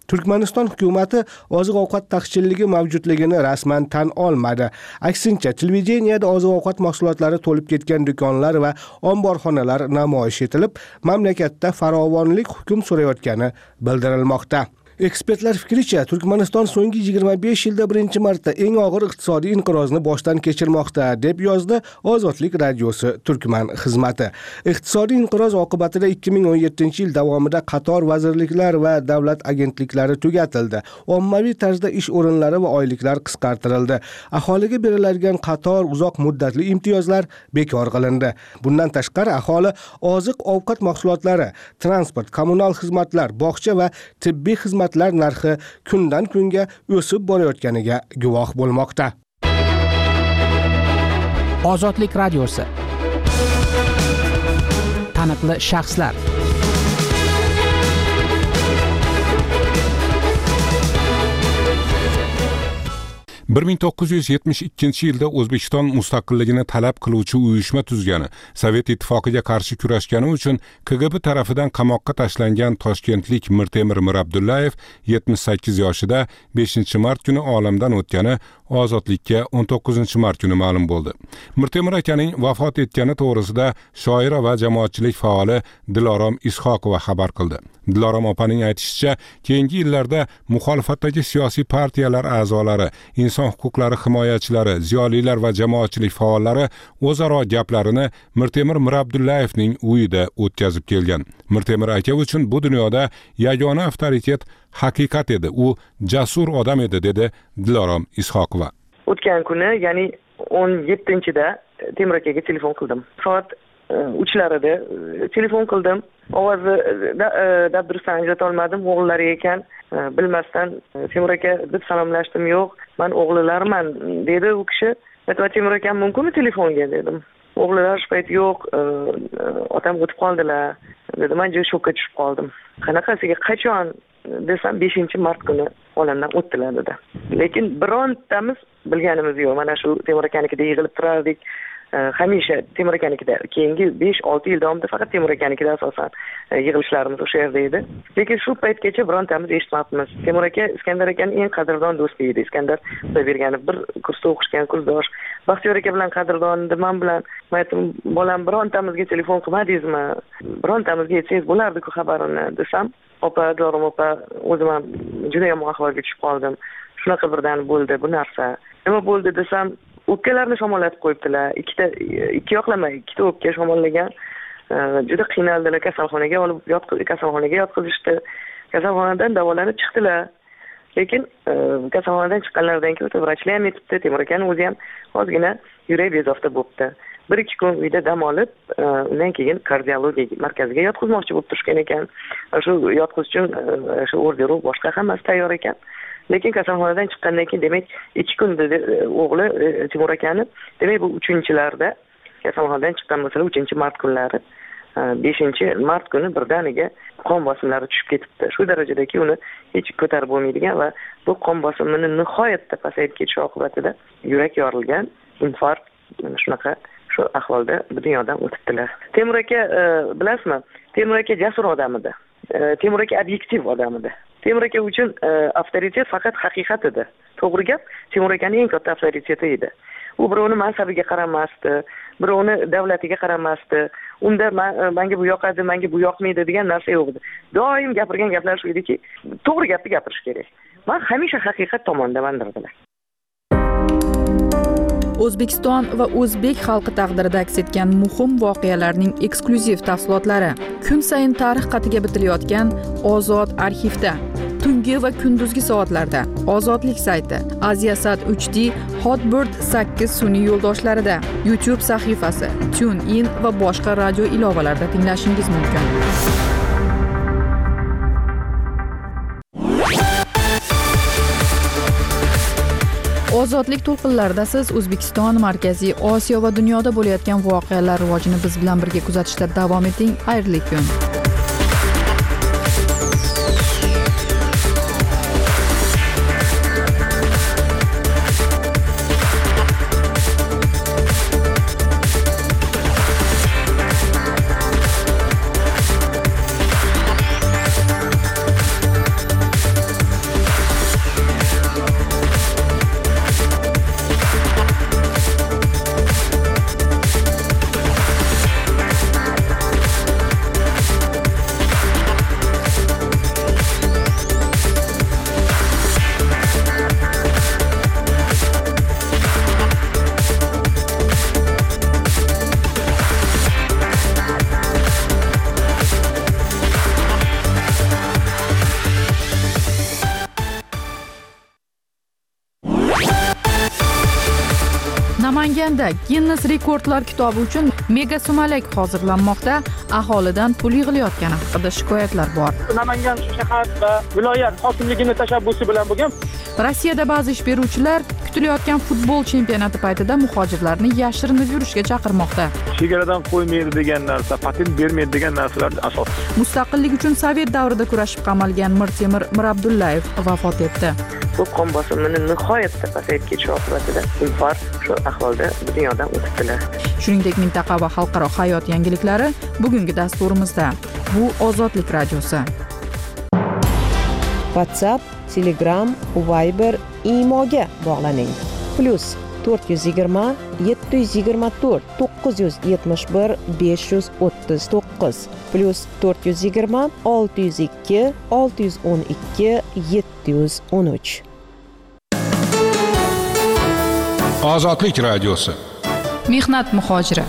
Turkmaniston hukumati oziq-ovqat taqchilligi mavjudligini rasman tan olmadi. Aksincha, televideniyada oziq-ovqat mahsulotlari to'lib ketgan do'konlar va omborxonalar namoyish etilib, mamlakatda farovonlik hukm surayotgani bildirilmoqda. Ekspertlar fikricha, Turkmaniston so'nggi yigirma besh yilda birinchi marta eng og'ir iqtisodiy inqirozni boshdan kechirmoqda, deb yozdi Ozodlik radiosi Turkman xizmati. Iqtisodiy inqiroz oqibatida ikki ming o'n yettinchi yil davomida qator vazirliklar va davlat agentliklari tugatildi. Ommaviy tarzda ish o'rinlari va oyliklar qisqartirildi. Aholiga beriladigan qator uzoq muddatli imtiyozlar bekor qilindi. Bundan tashqari, aholi oziq-ovqat mahsulotlari, transport, kommunal xizmatlar, bog'cha va tibbiy xizmat narxi kundan kunga o'sib borayotganiga guvoh bo'lmoqda. Ozodlik radiosi. Taniqli shaxslar. bir ming to'qqiz yuz yetmish ikkinchi yilda O'zbekiston mustaqilligini talab qiluvchi uyushma tuzgani, Sovet ittifoqiga qarshi kurashgani uchun K G B tarafidan qamoqqa tashlangan toshkentlik Mirtemir Mirabdullayev yetmish sakkiz yoshida beshinchi mart kuni olamdan o'tgani Ozodlikka o'n to'qqizinchi mart kuni ma'lum bo'ldi. Mirtemir akaning vafot etgani to'g'risida shoira va jamoatchilik faoli Dilorom Ishoqova xabar qildi. Dilorom opaning aytishicha, keyingi yillarda muxolifatdagi siyosiy partiyalar a'zolari, inson huquqlari himoyachilari, ziyolilar va jamoatchilik faollari o'zaro gaplarini Mirtemir Mirabdullayevning uyida o'tkazib kelgan. Mirtemir aka uchun bu dunyoda yagona avtoritet haqiqat edi. U jasur odam edi, dedi Dilorom Ishoqova. O'tgan kuni, ya'ni o'n yettinchida Temur akaga telefon qildim. Soat uchlarida telefon qildim. Ovozni dabdurustdan ajrata olmadim. O'g'illari ekan, bilmasdan Temur aka deb salomlashdim. Yo'q, men o'g'illarman dedi u kishi. Aytdim, Temur aka mumkinmi telefonga dedim. O'g'illar shu payt yo'q, otam o'tib qoldilar dedi. Men juda shokka tushib qoldim. Qanaqasiga, qachon desam beshinchi mart kuni olamdan o'tdilar dedi. Lekin birontamiz bilganimiz yo'q. Mana shu Temur akanikida yig'ilib turardik. Hamisha Temur akanikida, keyingi besh olti yil davomida faqat Temur akanikida asosan yig'ilishlarimiz o'sha yerda edi. Lekin shu paytgacha birontamiz eshitmabmiz. Temur aka Iskandar akaning eng qadrdon do'sti edi. Iskandar Xudoyberganov bir kursda o'qishgan kursdosh. Baxtiyor aka bilan qadrdon edi. Men bilan aytdim, bolam birontamizga telefon qilmadingizmi? Birontamizga aytsangiz bo'lardi-ku xabarini desam, opa, Dilorom opa, o'zim ham juda yomon ahvolga tushib qoldim. Shunaqa birdan bo'ldi bu narsa. Nima bo'ldi desam, o'pkalarni shamollatib qo'yibdilar. Ikkita ikki yoqlamay, ikkita o'pka shamollagan. Juda qiynaldilar, kasalxonaga olib yotqizib, kasalxonaga yotqizishdi. Kasalxonadan davolanib chiqdilar. Lekin kasalxonadan chiqqanlaridan keyin o'ta vrachlar ham aytibdi, Temur akaning o'zi ham ozgina yurak bezovta bo'libdi. bir ikki kun uyda dam olib, undan keyin kardiologiya markaziga yotqizmoqchi bo'lib turishgan ekan. Shu yotqiz uchun shu orderu boshqa hammasi tayyor ekan. Lekin kasalxonadan chiqqandan keyin, demak, ikki kun dedi o'g'li Temur akani, demak bu uchinchilarda kasalxonadan chiqqan bo'lsa, uchinchi mart kunlari, beshinchi mart kuni birdaniga qon bosimlari tushib ketibdi. Shu darajadaki uni hech ko'tarib bo'lmaydigan va bu qon bosimini nihoyatda pasayib ketishi oqibatida yurak yorilgan, infarkt, shunaqa shu ahvolda bu dunyodan o'tibdilar. Temur aka, bilasizmi? Temur aka jasur odam edi. Temur aka obyektiv odam edi. Temur aka uchun avtoritet faqat haqiqat edi. To'g'ri gap, Temur akaning eng katta avtoriteti edi. U birovni mansabiga qaramasdi, birovni davlatiga qaramasdi. Unda menga bu yoqadi, menga bu yoqmaydi degan narsa yo'q edi. Doim gapirgan gaplari shu ediki, to'g'ri gapni gapirish kerak. Men hamisha haqiqat tomondamandirdilar. O'zbekiston va o'zbek xalqi taqdirida aks etgan muhim voqealarning eksklyuziv tafsilotlari kun sayin tarix qatiga bitilayotgan Ozod arxivda, tungi va kunduzgi soatlarda, Ozodlik sayti, Aziasat uch D, Hotbird sakkiz sun'iy yo'ldoshlarida, YouTube sahifasi, TuneIn va boshqa radio ilovalarida tinglashingiz mumkin. Ozodlik to'lqinlarida siz O'zbekiston, Markaziy Osiyo va dunyoda bo'layotgan voqealar rivojini biz bilan birga kuzatishda davom eting. Xayrli kun. Namanganda Guinness rekordlar kitobi uchun mega sumalak hozirlanmoqda. Aholidan pul yig'ilayotgani haqida shikoyatlar bor. Namangan shahar va viloyat hokimligining tashabbusi bilan bo'lgan. Rossiyada ba'zi ish beruvchilar kutilayotgan futbol chempionati paytida muhojirlarni yashirinib yurishga chaqirmoqda. Chegaradan qo'ymaydi degan narsa, patent bermaydi degan narsalar asos. Mustaqillik uchun Sovet davrida kurashib qamalgan Mirtemir Mirabdullayev vafot etdi. Bu qon bosimini nihoyatda pasayib ketishi oqibatida infarkt shu ahvolda dunyodan o'tibdilar. Shuningdek, mintaqa va xalqaro hayot yangiliklari bugungi dasturimizda. Bu Ozodlik radiosi. WhatsApp, Telegram, Viber, Imoga bog'laning. Plus to'rt yuz yigirma yetti yuz yigirma to'rt to'qqiz yuz yetmish bir besh yuz o'ttiz to'qqiz plus to'rt yuz yigirma olti yuz ikki olti yuz o'n ikki yetti yuz o'n uch. Ozodlik radiosi. Mehnat muhojiri.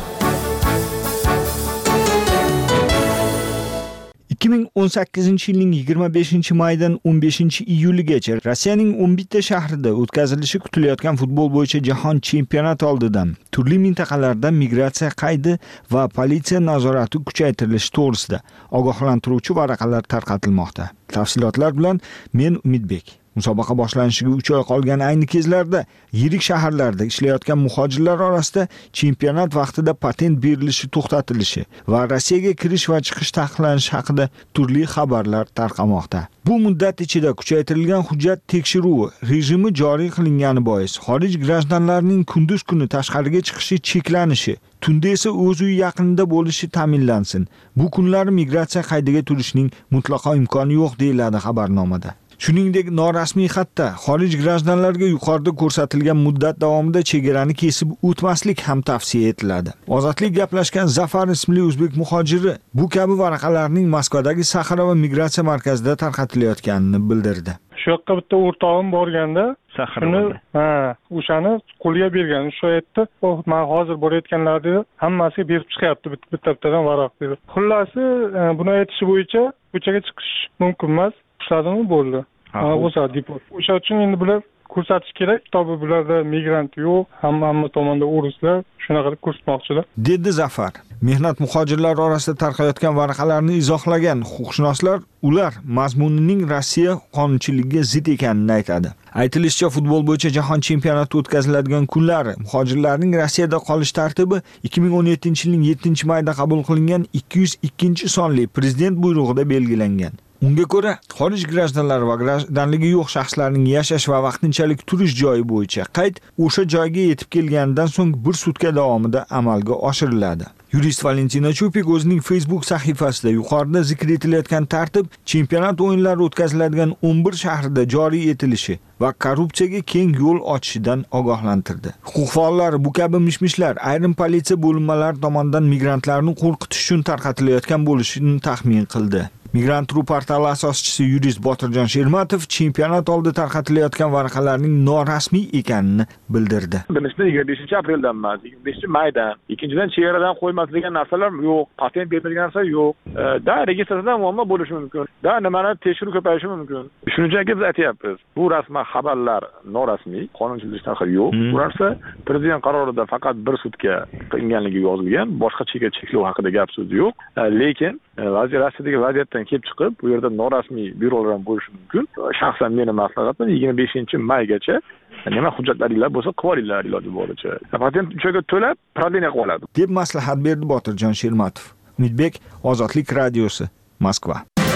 ikki ming o'n sakkizinchi yilning yigirma beshinchi maydan o'n beshinchi iyuligacha Rossiyaning o'n bitta shahrida o'tkazilishi kutilayotgan futbol bo'yicha jahon chempionati oldidan turli mintaqalarda migratsiya qaydi va politsiya nazorati kuchaytirilishi to'g'risida ogohlantiruvchi varaqalar tarqatilmoqda. Tafsilotlar bilan men Umidbek. Musobaqa boshlanishiga uch oy qolgan ayni kezlarda yirik shaharlarda ishlayotgan muhojirlar orasida chempionat vaqtida patent berilishi to'xtatilishi va Rossiyaga kirish va chiqish taqiqlanishi haqida turli xabarlar tarqamoqda. Bu muddat ichida kuchaytirilgan hujjat tekshiruvi rejimi joriy qilingani bois xorij grajdanlarining kunduz kuni tashqariga chiqishi cheklanishi, tunda esa o'z uyi yaqinida bo'lishi ta'minlansin. Bu kunlar migratsiya qaydiga turishning mutlaqo imkoni yo'q deyiladi xabarnomada. Shuningdek, norasmiy xatda xorij grajdanlariga yuqorida ko'rsatilgan muddat davomida chegarani kesib o'tmaslik ham tavsiya etiladi. Ozodlik gaplashgan Zafar ismli o'zbek muhojiri bu kabi varaqalarning Moskvadagi Saxara va migratsiya markazida tarqatilayotganini bildirdi. Shu yoqqa bitta o'rtog'im borganda, shuni, ha, o'shani qo'lga bergan. Shu aytdi, "Oh, men hozir borayotganlarni hammasiga berib chiqyapti bitta-bittadan varaq" dedi. Xullasi, buni aytishi bo'yicha ko'chaga chiqish mumkin emas. Ishladimi bo'ldi. Ha, o'sha deport. O'sha uchun endi bular ko'rsatish kerak. Tobi bularda migrant yo'q, hamma hamma tomonda o'rislar, shunaqa ko'rsatmoqchilar. Dedi Zafar. Mehnat muhojirlar orasida tarqayotgan varaqalarni izohlagan huquqshunoslar ular mazmunining Rossiya qonunchiligiga zid ekanini aytadi. Aytilishicha, futbol bo'yicha jahon chempionati o'tkaziladigan kunlari muhojirlarning Rossiyada qolish tartibi ikki ming o'n yettinchi yilning yettinchi mayida qabul qilingan ikki yuz ikkinchi sonli prezident buyrug'ida belgilangan. Unga ko'ra, xorij grajdanlari va grajdanligi yo'q shaxslarning yashash va vaqtinchalik turish joyi bo'yicha qayd o'sha joyga yetib kelganidan so'ng bir sutka davomida amalga oshiriladi. Yurist Valentina Chupik o'zining Facebook sahifasida yuqorida zikr etilayotgan tartib chempionat o'yinlari o'tkaziladigan o'n bir shahrda joriy etilishi va korrupsiyaga keng yo'l ochishidan ogohlantirdi. Huquq faollari bu kabi mishmishlar ayrim politsiya bo'linmalari tomonidan migrantlarni qo'rqitish uchun tarqatilayotgan bo'lishini taxmin qildi. Migrant.ru portali asoschisi yurist Botirjon Shermatov chempionat oldi tarqatilayotgan varaqalarning norasmiy ekanini bildirdi. Birinchidan yigirma beshinchi apreldan emas, yigirma beshinchi maydan, ikkinchidan chegaradan qo'ymasilgan narsalar yo'q, patent berilgan narsa yo'q. Da registratsiyadan muammo bo'lishi mumkin. Da nimalar tekshiruv ko'payishi mumkin. Shuning uchun biz aytyapmiz. Bu rasman xabarlar norasmiy, qonunchilik tarixi yo'q. Bu narsa prezident qarorida faqat bir sutka qilinganligi yozilgan, boshqa chegara cheklov haqida gap so'z yo'q. Lekin vaziyat Rossiyadagi vaziyatdan kelib chiqib, bu yerda norasmiy byurolar ham bo'lishi mumkin. Shaxsan meni maslahatim yigirma beshinchi maygacha nima hujjatlaringlar bo'lsa qilib olinglar iloji boricha. Patent uchun to'lab, proдление qilib oladi. deb maslahat berdi Botirjon Shermatov. Umidbek, Ozodlik radiosi, Moskva.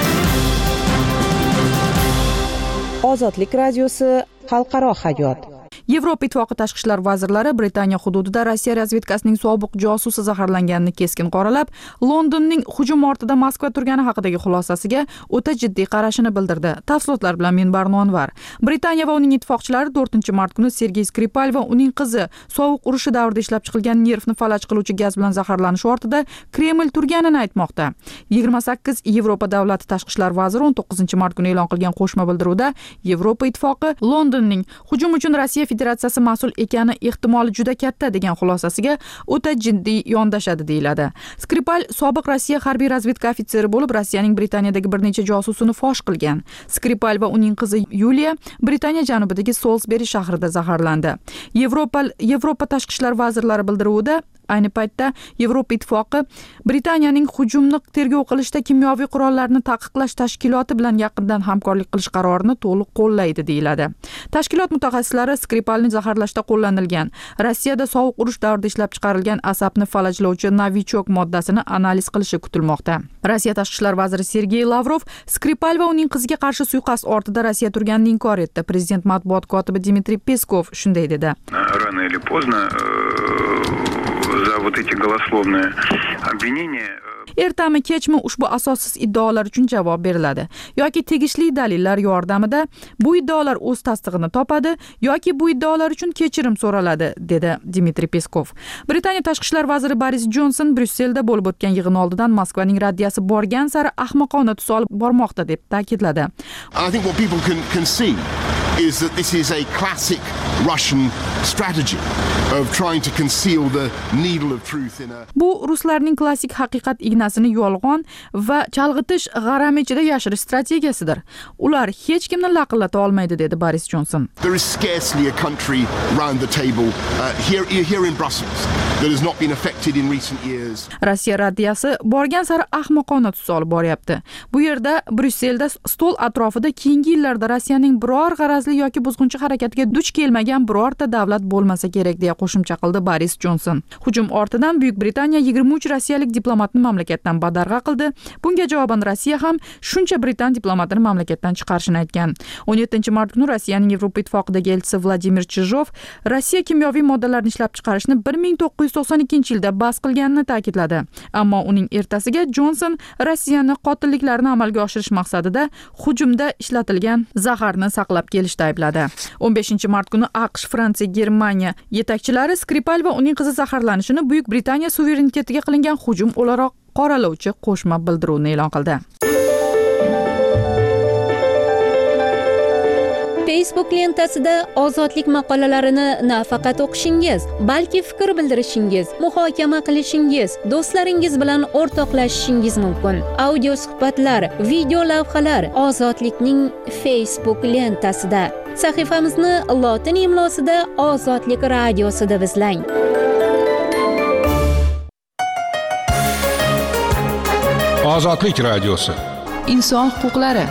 Ozodlik radiosi, xalqaro hayot. Yevropa Ittifoqi tashqi ishlar vazirlari Britaniya hududida Rossiya razvedkasining sobiq josusi zaharlanganini keskin qoralab, Londonning hujum ortida Moskva turgani haqidagi xulosasiga o'ta jiddiy qarashini bildirdi. Tafsilotlar bilan men Barno Anvar. Britaniya va uning ittifoqchilari to'rtinchi mart kuni Sergey Skripal va uning qizi sovuq urushi davrida ishlab chiqilgan nervni falaj qiluvchi gaz bilan zaharlanish ortida Kreml turganini aytmoqda. yigirma sakkiz Yevropa davlati tashqi ishlar vaziri o'n to'qqizinchi mart kuni e'lon qilgan qo'shma bildiruvda Yevropa Ittifoqi Londonning hujum uchun Rossiya Federatsiyasi mas'ul ekani ehtimoli juda katta degan xulosasiga o'ta jiddiy yondashadi deyiladi. Skripal sobiq Rossiya harbiy razvedka ofitseri bo'lib, Rossiyaning Britaniyadagi bir necha josusini fosh qilgan. Skripal va uning qizi Yuliya Britaniya janubidagi Salisbury shahrida zaharlandi. Yevropa Yevropa tashqi ishlar vazirlari bildiruvida ayni paytda Yevropa ittifoqi Britaniyaning hujumni tergov qilishda kimyoviy qurollarni taqiqlash tashkiloti bilan yaqindan hamkorlik qilish qarorini to'liq qo'llaydi deyiladi. Tashkilot mutaxassislari Skripalni zaharlashda qo'llanilgan, Rossiyada sovuq urush davrida ishlab chiqarilgan asabni falajlovchi novichok moddasini analiz qilishi kutilmoqda. Rossiya tashqi ishlar vaziri Sergey Lavrov Skripal va uning qiziga qarshi suiqasd ortida Rossiya turganini inkor etdi. Prezident matbuot kotibi Dmitriy Peskov shunday dedi. Rano или поздно за вот эти голословные обвинения. Ertami kechmi ushbu asossiz iddaolar uchun javob beriladi yoki tegishli dalillar yordamida bu iddaolar o'z tasdig'ini topadi yoki bu iddaolar uchun kechirim so'raladi, dedi Dmitriy Peskov. Britaniya tashqi ishlar vaziri Boris Johnson Bryusselda bo'lib o'tgan yig'in oldidan Moskvaning raddiyasi borgan sari ahmoqona tus olib bormoqda deb ta'kidladi. I think what people can can see is that this is a classic Russian strategy of trying to conceal the needle of truth in a Bu ruslarning klassik haqiqat ignasini yolg'on va chalg'itish g'arami ichida yashirish strategiyasidir. Ular hech kimni laqillata olmaydi, dedi Boris Johnson. There is scarcely a country round the table uh, here here in Brussels that has not been affected in recent years. Rossiya raddiyasi borgan sari ahmoqona tus olib boryapti. Bu yerda Bryusselda stol atrofida keyingi yillarda Rossiyaning biror g'arazli yoki buzg'unchi harakatiga duch kelmagan birorta davlat bo'lmasa kerak, deya qo'shimcha qildi Boris Johnson. Hujum ortidan Buyuk Britaniya yigirma uch rossiyalik diplomatni mamlakatdan badarg'a qildi. Bunga javoban Rossiya ham shuncha Britan diplomatini mamlakatdan chiqarishini aytgan. o'n yettinchi mart kuni Rossiyaning Yevropa ittifoqidagi elchisi Vladimir Chizhov Rossiya kimyoviy moddalarni ishlab chiqarishni bir ming to'qqiz yuz to'qson ikkinchi yilda bas qilganini ta'kidladi. Ammo uning ertasiga Johnson Rossiyani qotilliklarni amalga oshirish maqsadida hujumda ishlatilgan zaharni saqlab kelishda aybladi. o'n beshinchi mart kuni AQSh, Fransiya, Germaniya yetakchilari Skripal va uning qizi zaharlanishini Buyuk Britaniya suverenitetiga qilingan hujum o'laroq qoralovchi qo'shma bildiruvni e'lon qildi. Facebook lentasida ozodlik maqolalarini nafaqat o'qishingiz, balki fikr bildirishingiz, muhokama qilishingiz, do'stlaringiz bilan o'rtoqlashishingiz mumkin. Audio suhbatlar, video lavhalar Ozodlikning Facebook lentasida. Sahifamizni lotin imlosida Ozodlik radiosi deb izlang. Ozodlik radiosi. Inson huquqlari.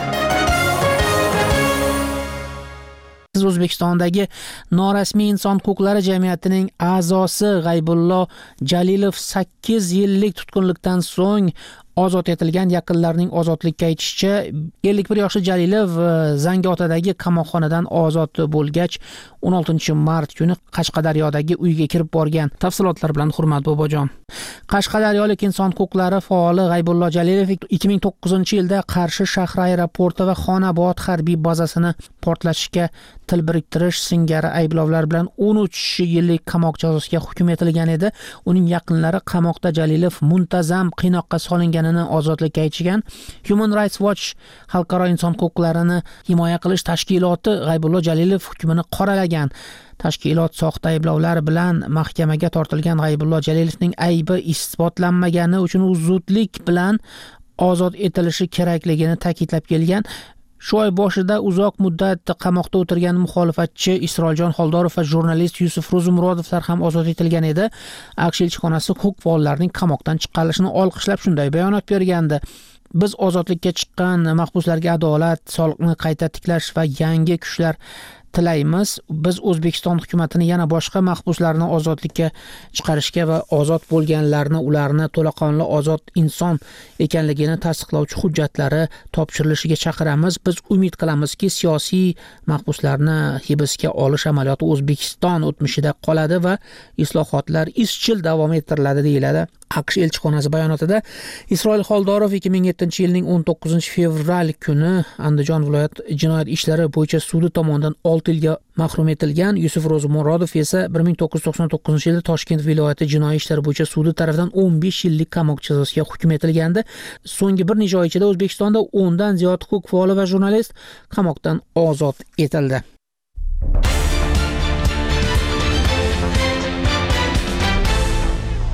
Siz O'zbekistondagi norasmiy inson huquqlari jamiyatining a'zosi G'aybullo Jalilov sakkiz yillik tutqunlikdan so'ng ozod etilgan. Yaqinlarining ozodlikka aytishicha, ellik bir yoshli Jalilov Zangiotadagi qamoqxonadan ozod bo'lgach, o'n oltinchi mart kuni Qashqadaryodagi uyga kirib borgan. Tafsilotlar bilan Hurmat Bobojon. Qashqadaryolik inson huquqlari faoli G'aybullo Jalilov ikki ming to'qqizinchi yilda Qarshi shahri aeroporti va Xonobod harbiy bazasini portlatishga til biriktirish singari ayblovlar bilan o'n uch yillik qamoq jazosiga hukm etilgan edi. Uning yaqinlari qamoqda Jalilov muntazam qiynoqqa solinganini ozodlikka aytishgan. Human Rights Watch xalqaro inson huquqlarini himoya qilish tashkiloti G'aybullo Jalilov hukmini qoralagan. Tashkilot soxta ayblovlar bilan mahkamaga tortilgan G'aybullo Jalilovning aybi isbotlanmagani uchun u zudlik bilan ozod etilishi kerakligini ta'kidlab kelgan. Shu oy boshida uzoq muddat qamoqda o'tirgan muxolifatchi Isroiljon Xoldorov va jurnalist Yusuf Ro'zimurodovlar ham ozod etilgan edi. AQSh elchixonasi huquq faollarining qamoqdan chiqarilishini olqishlab shunday bayonot bergandi. Biz ozodlikka chiqqan mahbuslarga adolat, sog'liqni qayta tiklash va yangi kuchlar tilaymiz. Biz O'zbekiston hukumatini yana boshqa mahbuslarni ozodlikka chiqarishga va ozod bo'lganlarni ularni to'laqonli ozod inson ekanligini tasdiqlovchi hujjatlari topshirilishiga chaqiramiz. Biz umid qilamizki, siyosiy mahbuslarni hibsga olish amaliyoti O'zbekiston o'tmishida qoladi va islohotlar izchil davom ettiriladi, deyiladi. AQSh elchixonasi bayonotida Isroil Xoldorov ikki ming yettinchi yilning o'n to'qqizinchi fevral kuni Andijon viloyat jinoyat ishlari bo'yicha sudi tomonidan olti yilga mahrum etilgan. Yusuf Ro'zimurodov esa bir ming to'qqiz yuz to'qson to'qqizinchi yilda Toshkent viloyati jinoyat ishlari bo'yicha sudi tomonidan o'n besh yillik qamoq jazosiga hukm etilgandi. So'nggi bir necha oy ichida O'zbekistonda o'n dan ziyod huquq faoli va jurnalist qamoqdan ozod etildi.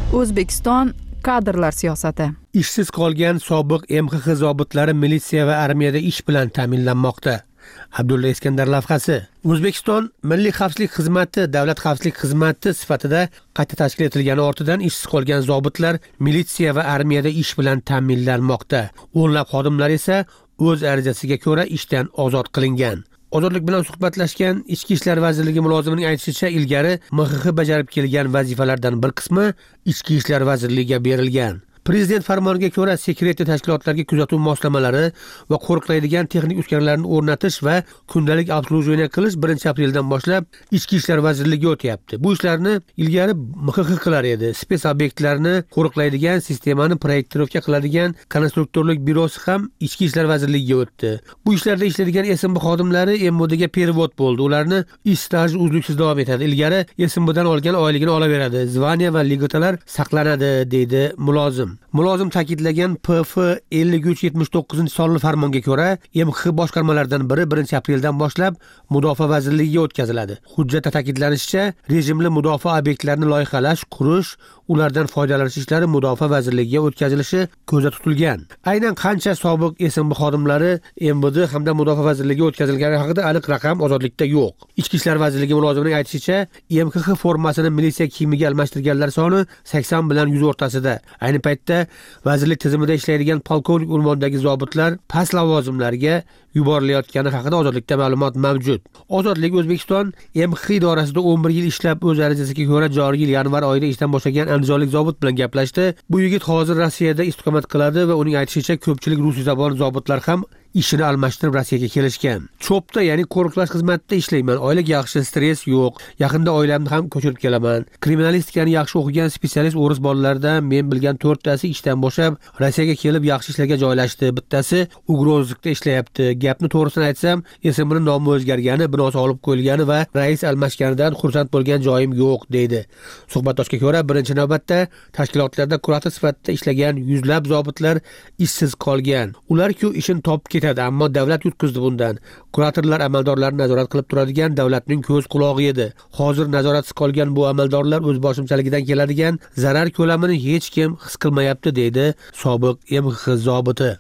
O'zbekiston kadrlar siyosati. Ishsiz qolgan sobiq M X X zobitlari militsiya va armiyada ish bilan ta'minlanmoqda. Abdulla Iskandar lavhasi. O'zbekiston Milliy xavfsizlik xizmati davlat xavfsizlik xizmati sifatida qayta tashkil etilgani ortidan ishsiz qolgan zobitlar militsiya va armiyada ish bilan ta'minlanmoqda. O'nlab xodimlar esa o'z arizasiga ko'ra ishdan ozod qilingan. Ozodlik bilan suhbatlashgan Ichki ishlar vazirligi mulozimining aytishicha, ilgari M X X bajarib kelgan vazifalardan bir qismi Ichki ishlar vazirligiga berilgan. Prezident farmoniga ko'ra sekretli tashkilotlarga kuzatuv moslamalari va qo'riqlaydigan texnik uskunalarni o'rnatish va kundalik obslujiya qilish birinchi apreldan boshlab Ichki ishlar vazirligiga o'tyapti. Bu ishlarni ilgari M X X qilar edi. Spes obyektlarni qo'riqlaydigan sistemani proyektirovka qiladigan konstruktorlik byurosi ham Ichki ishlar vazirligiga o'tdi. Bu ishlarda ishlaydigan S M B xodimlari M O D'ga perevod bo'ldi. Ularni ish staji uzluksiz davom etadi. Ilgari S M B'dan olgan oyligini olaveradi. Zvaniya va ligotalar saqlanadi, deydi mulozim. Mulozim ta'kidlagan P F ellik uch yetmish to'qqizinchi sonli farmonga ko'ra M X X boshqarmalaridan biri birinchi apreldan boshlab Mudofaa vazirligiga o'tkaziladi. Hujjatda ta'kidlanishicha, rejimli mudofaa obyektlarini loyihalash, qurish, ulardan foydalanish ishlari Mudofaa vazirligiga o'tkazilishi ko'zda tutilgan. Aynan qancha sobiq S M B xodimlari M B D hamda Mudofaa vazirligiga o'tkazilgani haqida aniq raqam ozodlikda yo'q. Ichki ishlar vazirligi mulozimining aytishicha, M X X formasini militsiya kiyimiga almashtirganlar soni sakson bilan yuz o'rtasida. Ayni paytda vazirlik tizimida ishlaydigan polkovnik unvonidagi zobitlar past lavozimlarga yuborilayotgani haqida ozodlikda ma'lumot mavjud. Ozodlik O'zbekiston M X X idorasida o'n bir yil ishlab o'z arizasiga ko'ra joriy yil yanvar oyida ishdan bo'shagan andijonlik zobit bilan gaplashdi. Bu yigit hozir Rossiyada istiqomat qiladi va uning aytishicha, ko'pchilik rus zabon zobitlar ham ishini almashtirib Rossiyaga kelishgan. Cho'pda, ya'ni qo'riqlash xizmatida ishlayman. Oylik yaxshi, stress yo'q. Yaqinda oilamni ham ko'chirib kelaman. Kriminalistikani yaxshi o'qigan specialist o'ris bolalardan men bilgan to'rttasi ishdan bo'shab Rossiyaga kelib yaxshi ishlarga joylashdi. Bittasi Ugrozlikda ishlayapti. Gapni to'g'risini aytsam, esimning nomi o'zgargani, binosi olib qo'yilgani va rais almashganidan xursand bo'lgan joyim yo'q, deydi. Suhbatdoshga ko'ra, birinchi navbatda tashkilotlarda kurator sifatida ishlagan yuzlab zobitlar ishsiz qolgan. Ular-ku ishini topib ketadi, ammo davlat yutkizdi bundan. Kuratorlar amaldorlarni nazorat qilib turadigan davlatning ko'z qulog'i edi. Hozir nazoratsiz qolgan bu amaldorlar o'z boshimchaligidan keladigan zarar ko'lamini hech kim his qilmayapti, deydi sobiq M X X zobiti.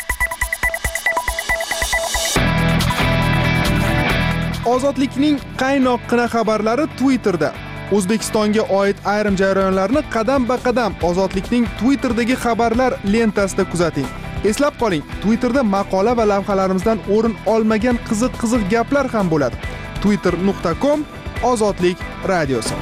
Ozodlikning qaynoqqina xabarlari Twitterda. O'zbekistonga oid ayrim jarayonlarni qadam-ba-qadam Ozodlikning Twitterdagi xabarlar lentasida kuzating. Eslab qoling, Twitterda maqola va lavhalarimizdan o'rin olmagan qiziq-qiziq gaplar ham bo'ladi. twitter nuqta com Ozodlik radiosi.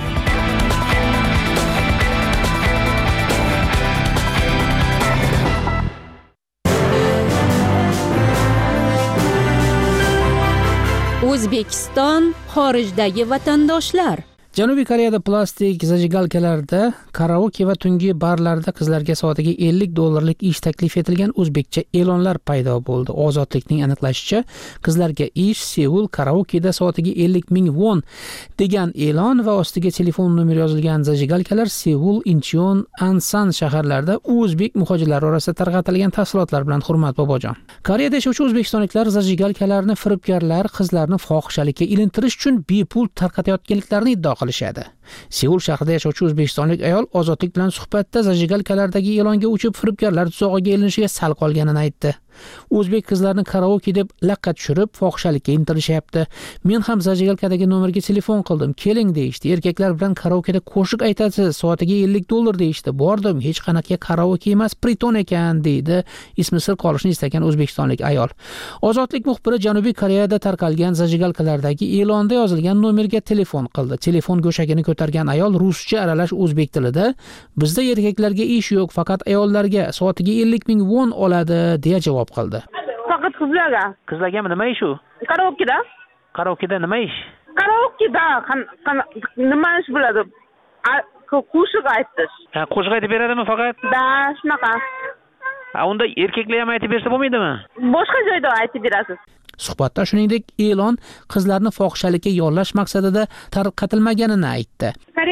O'zbekiston xorijdagi vatandoshlar. Janubiy Koreyada plastik zajigalkalarda, karaoke va tungi barlarda qizlarga soatiga ellik dollarlik ish taklif etilgan o'zbekcha e'lonlar paydo bo'ldi. Ozodlikning aniqlashicha, qizlarga ish Seul karaokeda soatiga ellik ming won degan e'lon va ostiga telefon nomeri yozilgan zajigalkalar Seul, Incheon, Ansan shaharlarida o'zbek muhojirlari orasida tarqatilgan tafsilotlar bilan Hurmat bobojon. Koreyada yashovchi o'zbekistonliklar zajigalkalarni firibgarlar qizlarni fohishalikka ilintirish uchun bepul tarqatayotganliklarini iddao qilishadi. Seul shahrida yashovchi o'zbekistonlik ayol Ozodlik bilan suhbatda zajigalkalardagi e'longa uchib firibgarlar tuzog'iga ilinishiga sal qolganini aytdi. O'zbek qizlarini karaoke deb laqqa tushirib fohishalikka intilishyapti. Men ham zajigalkadagi nomerga telefon qildim. Keling deyishdi. Erkaklar bilan karaokeda qo'shiq aytasiz, soatiga ellik dollar deyishdi. Bordim, hech qanaqa karaoke emas, priton ekan, deydi ismi sir qolishni istagan o'zbekistonlik ayol. Ozodlik muxbiri Janubiy Koreyada tarqalgan zajigalkalardagi e'londa yozilgan nomerga telefon qildi. Telefon go'shagini ko'targan ayol ruscha aralash o'zbek tilida bizda erkaklarga ish yo'q, faqat ayollarga soatiga ellik ming won oladi deya javob qildi. Faqat qizlarga. Qizlarga nima ish u? Karaokeda. Karaokeda nima ish? Karaokeda nima ish bo'ladi? Qo'shiq aytish. Ha, qo'shiq aytib beradimi faqat? Da, shunaqa. Ha, unda erkaklar ham aytib bersa bo'lmaydimi? Boshqa joyda aytib berasiz. Suhbatda shuningdek e'lon qizlarni fohishalikka yollash maqsadida tarqatilmaganini aytdi.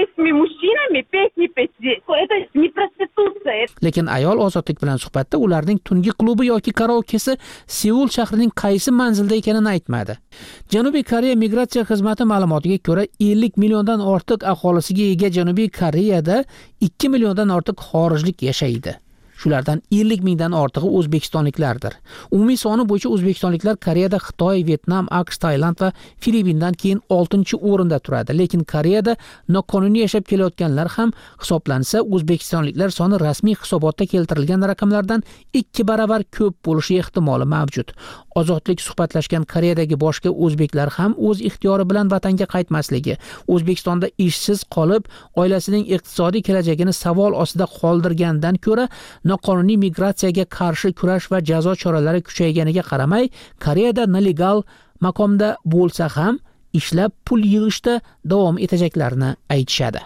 Lekin ayol ozodlik bilan suhbatda ularning tungi klubi yoki karaokesi Seul shahrining qaysi manzilda ekanini aytmadi. Janubiy Koreya migratsiya xizmati ma'lumotiga ko'ra, ellik milliondan ortiq aholisiga ega Janubiy Koreyada ikki milliondan ortiq xorijlik yashaydi. Shulardan ellik mingdan ortig'i o'zbekistonliklardir. Umumiy soni bo'yicha o'zbekistonliklar Koreyada Xitoy, Vyetnam, AQSh, Tailand va Filippindan keyin oltinchi o'rinda turadi. Lekin Koreyada noqonuniy yashab kelayotganlar ham hisoblansa, o'zbekistonliklar soni rasmiy hisobotda keltirilgan raqamlardan ikki baravar ko'p bo'lishi ehtimoli mavjud. Ozodlik suhbatlashgan Koreyadagi boshqa o'zbeklar ham o'z ixtiyori bilan vatanga qaytmasligi, O'zbekistonda ishsiz qolib, oilasining iqtisodiy kelajagini savol ostida qoldirgandan ko'ra noqonuniy migratsiyaga qarshi kurash va jazo choralari kuchayganiga qaramay, Koreyada nelegal maqomda bo'lsa ham ishlab pul yig'ishda davom etajaklarini aytishadi.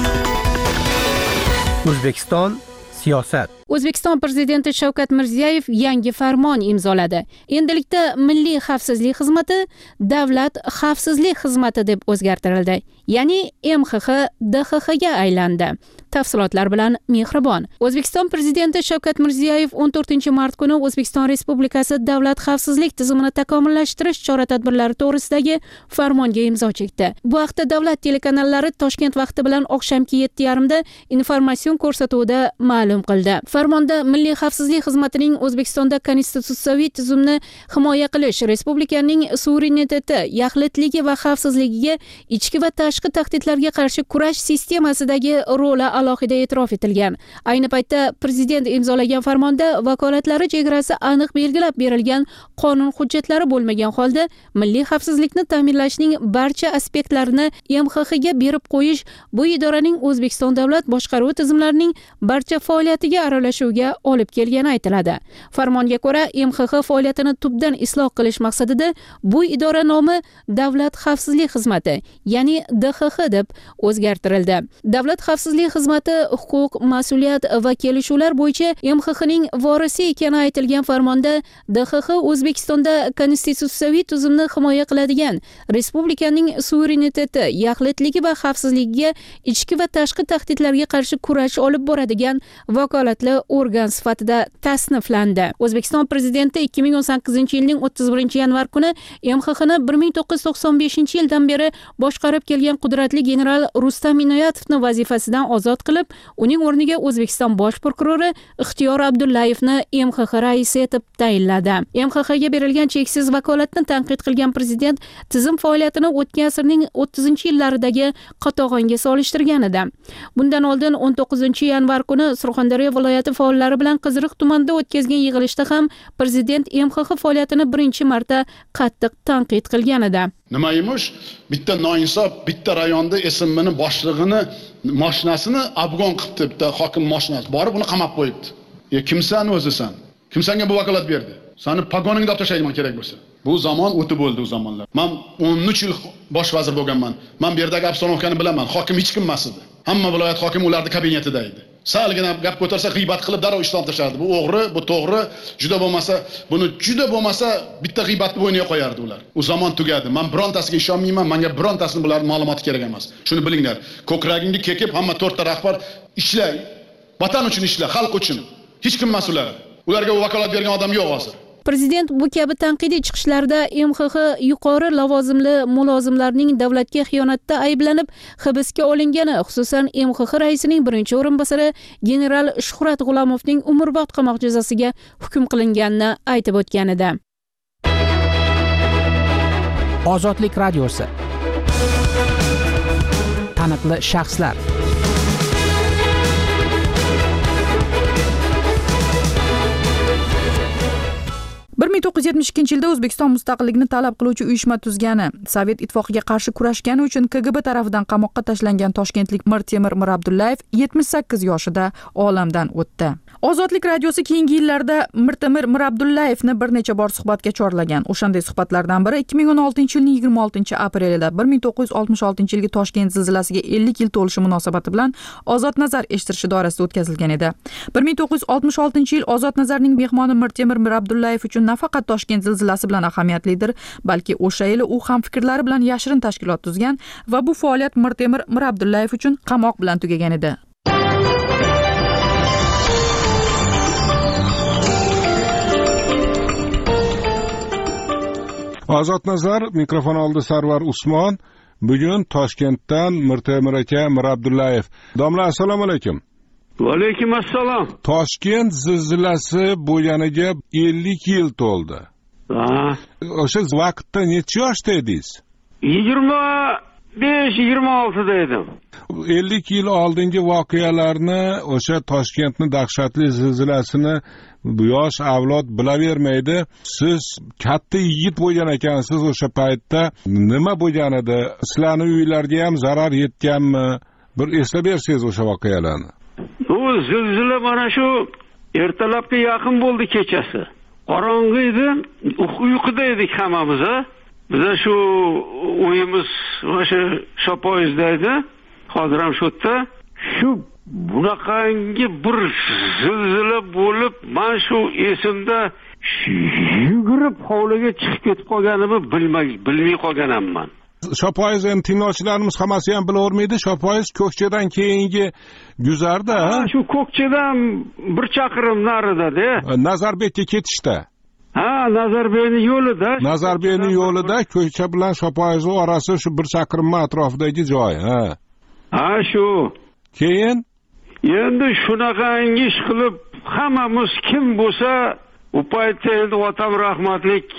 O'zbekiston siyosat. O'zbekiston prezidenti Shavkat Mirziyoyev yangi farmon imzoladi. Endilikda Milliy xavfsizlik xizmati Davlat xavfsizlik xizmati deb o'zgartirildi. Ya'ni M X X D X X ga aylandi. Tafsilotlar bilan Mehribon. O'zbekiston prezidenti Shavkat Mirziyoyev o'n to'rtinchi mart kuni O'zbekiston Respublikasi Davlat xavfsizlik tizimini takomillashtirish chora-tadbirlari to'g'risidagi farmonga imzo chekdi. Bu haqda davlat telekanallari Toshkent vaqti bilan oqshomki yetti yarim da informatsion ko'rsatuvida ma'lum qildi. Farmonda Milliy xavfsizlik xizmatining O'zbekistonda konstitutsiyaviy tizimni himoya qilish, respublikaning suvereniteti, yaxlitligi va xavfsizligiga, ichki va tashqi tahdidlarga qarshi kurash sistemasidagi roli alohida e'tirof etilgan. Ayni paytda prezident imzolagan farmonda vakolatlari chegarasi aniq belgilab berilgan, qonun hujjatlari bo'lmagan holda milliy xavfsizlikni ta'minlashning barcha aspektlarini M X X ga berib qo'yish bu idoraning O'zbekiston davlat boshqaruvi tizimlarining barcha faoliyatiga aralashuviga olib kelgani aytiladi. Farmonga ko'ra, M X X faoliyatini tubdan isloh qilish maqsadida bu idora nomi Davlat xavfsizlik xizmati, ya'ni D X X deb o'zgartirildi. Davlat xavfsizlik xizmati huquq, mas'uliyat va kelishuvlar bo'yicha M X X ning vorisi ekani aytilgan farmonda D X X O'zbekistonda konstitutsiyaviy tizimni himoya qiladigan, respublikaning suvereniteti, yaxlitligi va xavfsizligiga, ichki va tashqi tahdidlarga qarshi kurash olib boradigan vakolatli organ sifatida tasniflandi. O'zbekiston prezidenti ikki ming o'n sakkizinchi yilning o'ttiz birinchi yanvar kuni M X X ni bir ming to'qqiz yuz to'qson beshinchi yildan beri boshqarib kelgan qudratli general Rustam Inoyatovni vazifasidan ozod qilib, uning o'rniga O'zbekiston bosh prokurori Ixtiyor Abdullayevni M X X raisi etib tayinladi. M X X ga berilgan cheksiz vakolatni tanqid qilgan prezident tizim faoliyatini o'tgan asrning o'ttizinchi yillaridagi qatag'onga solishtirgan edi. Bundan oldin o'n to'qqizinchi yanvar kuni Surxondaryo viloyati faollari bilan Qiziriq tumanida o'tkazgan yig'ilishda ham prezident M X X faoliyatini birinchi marta qattiq tanqid qilgan edi. Nima emish? Bitta noinsof, bitta rayonda S M Mning boshlig'ini mashinasini afg'on qilibdi, bitta hokim mashinasi. Borib uni qamab qo'yibdi. E kimsan o'zisan? Kim senga bu vakolat berdi? Seni pagoningda tashlayman kerak bo'lsa. Bu zamon o'tib bo'ldi u zamonlar. Men o'n uch yil bosh vazir bo'lganman. Men bu yerdagi obstanovkani bilaman. Hokim hech kim emas edi. Hamma viloyat hokimi ularning kabinetida edi. Salgina gap ko'tarsa g'iybat qilib darrov ishdan tashlardi. Bu o'g'ri, bu to'g'ri, juda bo'lmasa, buni juda bo'lmasa bitta g'iybatni bo'yniga qo'yardi ular. U zamon tugadi. Men birontasiga ishonmayman, menga birontasini bularning ma'lumoti kerak emas. Shuni bilinglar. Ko'kragingga kekib hamma to'rtta rahbar ishla, vatan uchun ishla, xalq uchun. Hech kim emas ular. Ularga vakolat bergan odam yo'q hozir. Prezident bu kabi tanqidiy chiqishlarda M X X yuqori lavozimli mulozimlarning davlatga xiyonatda ayblanib hibsga olingani, xususan M X X raisining birinchi o'rinbosari general Shuhrat G'ulamovning umrbod qamoq jazosiga hukm qilinganini aytib o'tgan edi. Ozodlik radiosi. Taniqli shaxslar. bir ming to'qqiz yuz yetmish ikkinchi yilda O'zbekiston mustaqillikni talab qiluvchi uyushma tuzgani, Sovet ittifoqiga qarshi kurashgani uchun K G B tomonidan qamoqqa tashlangan toshkentlik Mirtemir Mirabdullayev yetmish sakkiz yoshida olamdan o'tdi. Ozodlik radiosi keyingi yillarda Mirtemir Mirabdullayevni bir necha bor suhbatga chorlagan. O'shanday suhbatlardan biri ikki ming o'n oltinchi yilning yigirma oltinchi aprelida bir ming to'qqiz yuz oltmish oltinchi yilgi Toshkent zilzilasiga ellik yil to'lishi munosabati bilan Ozod nazar eshittirish doirasida o'tkazilgan edi. bir ming to'qqiz yuz oltmish oltinchi yil Ozod nazarning mehmoni Mirtemir Mirabdullayev uchun nafaqat nafaqat Toshkent zilzilasi bilan ahamiyatlidir, balki o'sha yili u ham fikrlari bilan yashirin tashkilot tuzgan va bu faoliyat Mirtemir Mirabdullayev uchun qamoq bilan tugagan edi. Ozod nazar, mikrofon oldi Sarvar Usmon. Bugun Toshkentdan Mirtemir aka Mirabdullayev. Domla, assalomu alaykum. Va alaykum assalom. Toshkent zilzilasi bo'lganiga ellik yil to'ldi. Ha. O'sha vaqtda necha yoshda edingiz? yigirma besh yigirma olti da edim. ellik yil oldingi voqealarni, o'sha Toshkentning dahshatli zilzilasini bu yosh avlod bilavermaydi. Siz katta yigit bo'lgan ekansiz o'sha paytda. Nima bo'lgan edi? Sizlarning uylarga ham zarar yetganmi? Bir eslab bersangiz o'sha voqealarni. Bu zilzila mana shu ertalabga yaqin bo'ldi kechasi. Qorong'i edi, uyquda edik hammamiz. Biz shu uyimiz o'sha Shopoyizda edi. Hozir ham shu yerda. Shu bunaqangi bir zilzila bo'lib, men shu esimda yugurib hovliga chiqib ketib qolganimni bilmay bilmay qolganamman. Shopoyiz ham tinglovchilarimiz hammasi ham bilavermaydi. Shopoyiz Ko'kchadan keyingi guzarda. Ha, shu Ko'kchadan bir chaqirim narida-da. Nazarbekka ketishda. Ha, Nazarbekning yo'lida. Nazarbekning yo'lida Ko'kcha bilan Shopoyiz orasi shu bir chaqirim atrofidagi joy, ha. Ha, shu. Keyin endi shunaqangi ish qilib hammamiz kim bo'lsa, u paytda endi otam rahmatlik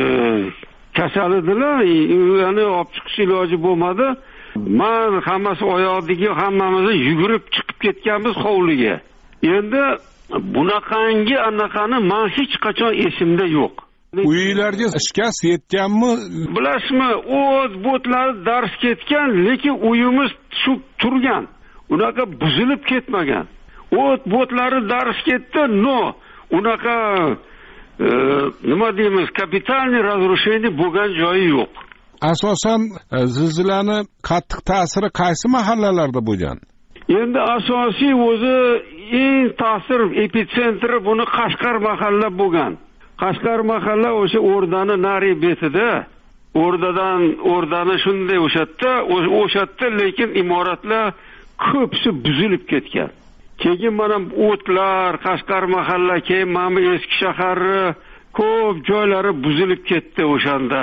kasal edilar, ya'ni olib chiqish iloji bo'lmadi. Men hammasi oyoqdagi hammamiz yugurib chiqib ketganmiz hovliga. Endi bunaqangi anaqani men hech qachon esimda yo'q. Uylarga shikast yetganmi? Bilasizmi, o't bo'tlari dars ketgan, lekin uyimiz shu turgan. Unaqa buzilib ketmagan. O't bo'tlari dars ketdi, no. Unaqa e, nima deymiz, kapitalniy razrusheniya bo'lgan joyi yo'q. Asosan zilzilani qattiq ta'siri qaysi mahallalarda bo'lgan? Endi asosiy o'zi eng ta'sir epitsentri buni Qashqar mahalla bo'lgan. Qashqar mahalla o'sha O'rdani nari betida. O'rdadan O'rdani shunday o'shatda, o'shatda lekin imoratlar ko'psi buzilib ketgan. Keyin mana o'tlar, Qashqar mahalla, keyin mana eski shahari ko'p joylari buzilib ketdi o'shanda.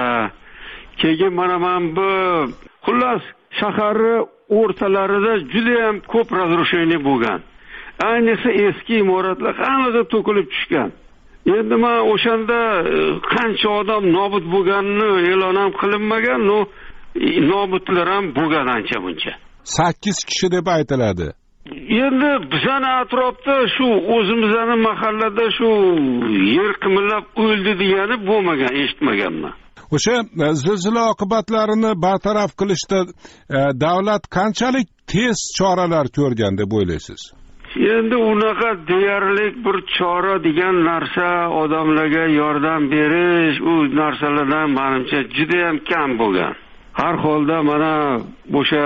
Keyin mana men bu xullas shaharni o'rtalarida juda ham ko'p razrusheniya bo'lgan. Ayniqsa eski imoratlar hammasi to'kilib tushgan. Endi men o'shanda qancha odam nobud bo'lganini e'lon ham qilinmagan, no nobudlar ham bo'lgan ancha buncha. sakkiz kishi deb aytiladi. Endi bizning atrofda shu o'zimizning mahallada sshu yer qimillab o'ldi degani bo'lmagan, eshitmaganman. O'sha zilzila oqibatlarini bartaraf qilishda davlat qanchalik tez choralar ko'rgan deb o'ylaysiz? Endi unaqa deyarli bir chora degan narsa, odamlarga yordam berish, u narsalardan menimcha juda ham kam bo'lgan. Har holda mana o'sha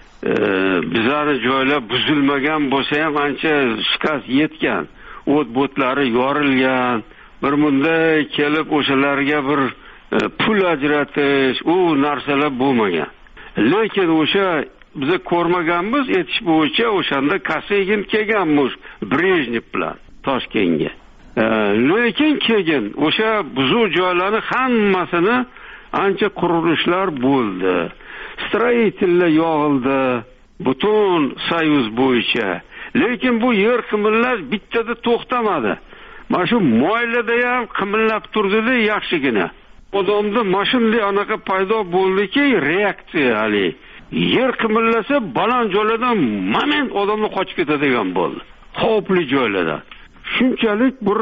bizning joylar buzilmagan bo'lsa ham ancha shikast yetgan. O't bo'tlari yorilgan. Bir bunday kelib o'shalarga bir pul ajratish, u narsalar bo'lmagan. Lekin o'sha biz ko'rmaganmiz, etish bo'yicha o'shanda Kosygin kelganmiz Brejnev bilan Toshkentga. Lekin keyin o'sha buzuq joylarni hammasini ancha qurilishlar bo'ldi. Stroyitellar yog'ildi butun Soyuz bo'yicha. Lekin bu yer qimillash bittada to'xtamadi. Mana shu moylada ham qimillab turdi-da yaxshigina. Odamda mashinli anaqa paydo bo'ldiki, reaksiya hali. Yer qimillasa baland joylardan moment odamni qochib ketadigan bo'ldi. Xavfli joylardan. Shunchalik bir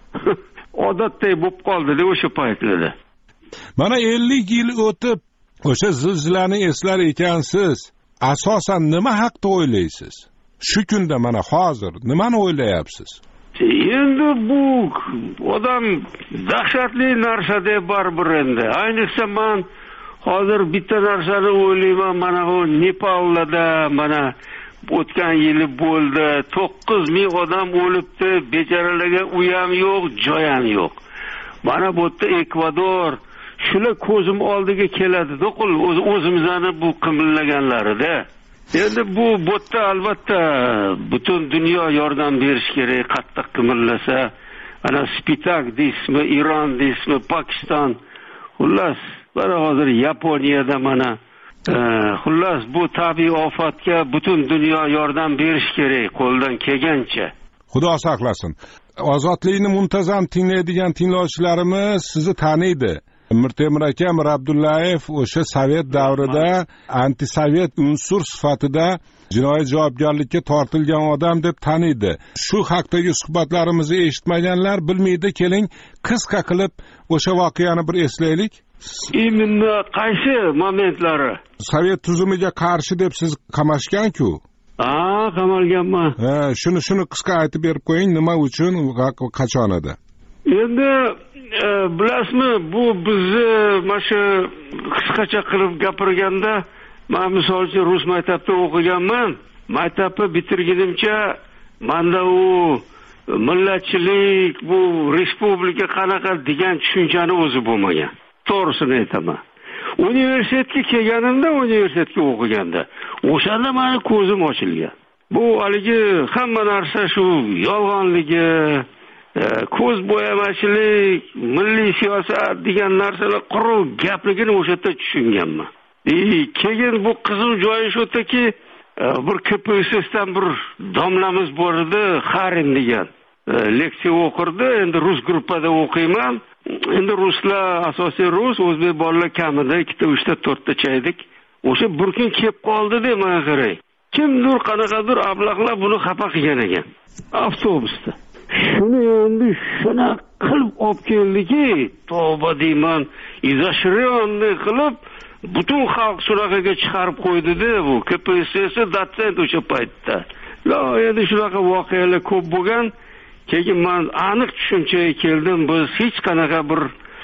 odatday bo'lib qoldi-da o'sha paytlarda. Mana ellik yil o'tib o'sha zilzilani eslar ekansiz. Asosan nima haqda o'ylaysiz? Shu kunda mana hozir nimani o'ylayapsiz? Endi bu odam dahshatli narsa deb baribir endi. Ayniqsa men hozir bitta narsani o'ylayman, mana bu Nepalda mana o'tgan yili bo'ldi, to'qqiz ming odam o'libdi, becharalarga uy ham yo'q, joy ham yo'q. mana bu yerda Ekvador shular ko'zim oldiga keladi-da, qul o'zimizni bu qimillaganlarida. Endi bu botda albatta butun dunyo yordam berish kerak, qattiq qimillasa, ana Spitak deysizmi, Iron deysizmi, Pokiston, xullas, mana hozir Yaponiyada mana xullas bu tabiiy ofatga butun dunyo yordam berish kerak qo'ldan kelgancha. Xudo saqlasin. Ozodlikni muntazam tinglaydigan tinglovchilarimiz sizni taniydi. Mirtemir aka Mir Abdullayev o'sha Sovet davrida antisovet unsur sifatida jinoiy javobgarlikka tortilgan odam deb taniydi. Shu haqdagi suhbatlarimizni eshitmaganlar bilmaydi. Keling, qisqa qilib o'sha voqeani bir eslaylik. Imенно qaysi momentlari? Sovet tuzumiga qarshi deb siz qamashgan-ku. Ha, qamalganman. Ha, shuni shuni qisqa aytib berib qo'ying, nima uchun, qachon edi? Endi bilasizmi, bu bizni mana shu qisqacha qilib gapirganda, men misol uchun rus maktabida o'qiganman. Maktabni bitirgunimcha menda u millatchilik, bu respublika qanaqa degan tushunchani o'zi bo'lmagan. To'g'risini aytaman. Universitetga kelganimda, universitetga o'qiganda, o'shanda meni ko'zim ochilgan. Bu haligi hamma narsa shu yolg'onligi, ko'z bo'yamachilik, milliy siyosat degan narsalar quruq gapligini o'sha yerda tushunganman. E, keyin bu qizil joyi shu yerdaki, bir K P S S'dan bir domlamiz bor edi, Xarin degan. Leksiya o'qirdi, endi rus gruppada o'qiyman. Endi ruslar asosiy rus, o'zbek bolalar kamida ikkita, uchta, to'rtta chaydik. O'sha bir kun kelib qoldi-da, menga qarang. Kimdir qanaqadir ablaqlar buni xafa qilgan ekan avtobusda. Shuni endi shuna qilib olib keldiki, tavba deyman, izashironni qilib butun xalq suraqaga chiqarib qo'ydi-da, bu K P S S dotsent o'sha paytda. La, endi shunaqa voqealar ko'p bo'lgan. Keyin men aniq tushunchaga keldim, biz hech qanaqa bir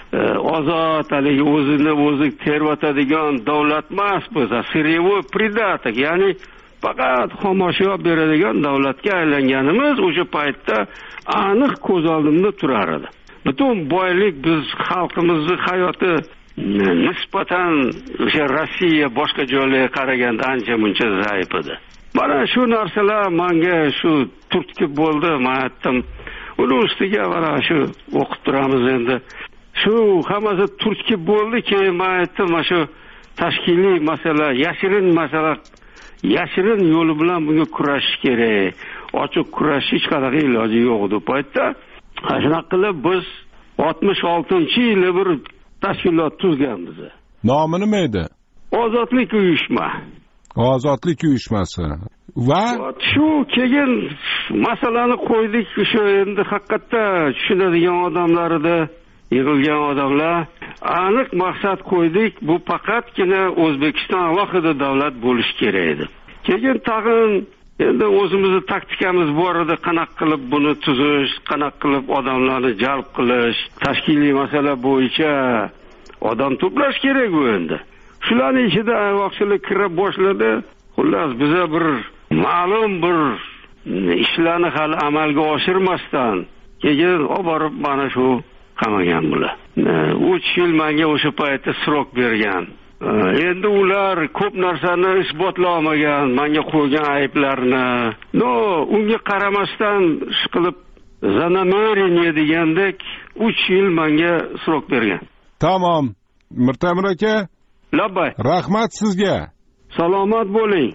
ozod haligi o'zini o'zi tervatadigan davlat emas, biz siryevoy pridatok, ya'ni faqat xomashyo beradigan davlatga aylanganimiz o'sha paytda aniq ko'z oldimda turar edi. Butun boylik biz xalqimizning hayoti nisbatan o'sha Rossiya boshqa joylarga qaraganda ancha muncha zaif edi. Mana shu narsalar menga shu turtki bo'ldi, men aytdim. Uni ustiga mana shu o'qib turamiz endi. Shu hammasi turtki bo'ldi, keyin men aytdim, mana shu tashkiliy masala, yashirin masala, yashirin yo'li bilan bunga kurashish kerak. Ochiq kurash hech qanaqa iloji yo'q edi paytda. Shunaqa qilib biz oltmish oltinchi yili bir tashkilot tuzganmiz. Nomi nima edi? Ozodlik uyushma. Ozodlik uyushmasi. Va shu keyin masalani qo'ydik, o'sha endi haqiqatda tushunadigan odamlarida yig'ilgan odamlar aniq maqsad qo'ydik, bu faqatgina O'zbekiston alohida davlat bo'lish kerak edi. Keyin tag'in endi o'zimizning taktikamiz bor edi, qanaqa qilib buni tuzish, qanaqa qilib odamlarni jalb qilish, tashkiliy masala bo'yicha odam to'plash kerak u endi. Shularning ichida ayvoqchilik kirib boshladi. Xullas biza bir ma'lum bir ishlarni hali amalga oshirmasdan keyin olib borib mana shu qamagan bular. uch yil menga o'sha paytda srok bergan. Endi ular ko'p narsani isbotlay olmagan, menga qo'ygan ayblarni. No, unga qaramasdan ish qilib zanamariya degandek uch yil menga srok bergan. Tamom. Mirtemir aka, Labbay. Rahmat sizga. Salomat bo'ling.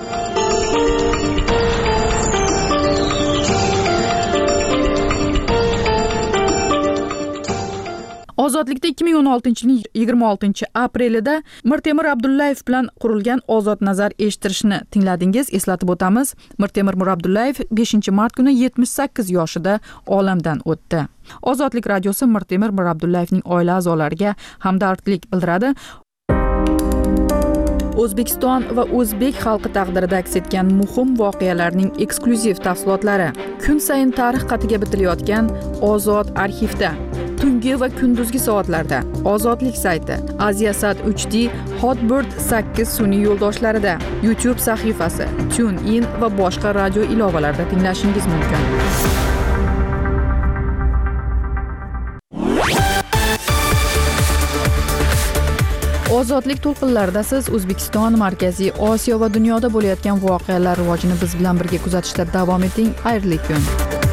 Ozodlikda ikki ming o'n oltinchi yilning yigirma oltinchi aprelida Mirtemir Abdullayev bilan qurilgan Ozod nazar eshittirishni tingladingiz. Eslatib o'tamiz, Mirtemir Abdullayev beshinchi mart kuni yetmish sakkiz yoshida olamdan o'tdi. Ozodlik radiosi Mirtemir Abdullayevning oila a'zolariga hamdardlik bildiradi. O'zbekiston va o'zbek xalqi taqdirida aks etgan muhim voqealarning eksklyuziv tafsilotlari kun sayin tarix qatiga bitilayotgan Ozod arxivda, tungi va kunduzgi soatlarda, Ozodlik sayti, Aziasat uch D, Hotbird sakkiz sun'iy yo'ldoshlarida, YouTube sahifasi, TuneIn va boshqa radio ilovalarida tinglashingiz mumkin. ozodlik to'lqinlarida siz O'zbekiston, Markaziy Osiyo va dunyoda bo'layotgan voqealar rivojini biz bilan birga kuzatishda davom eting. Xayrli kun.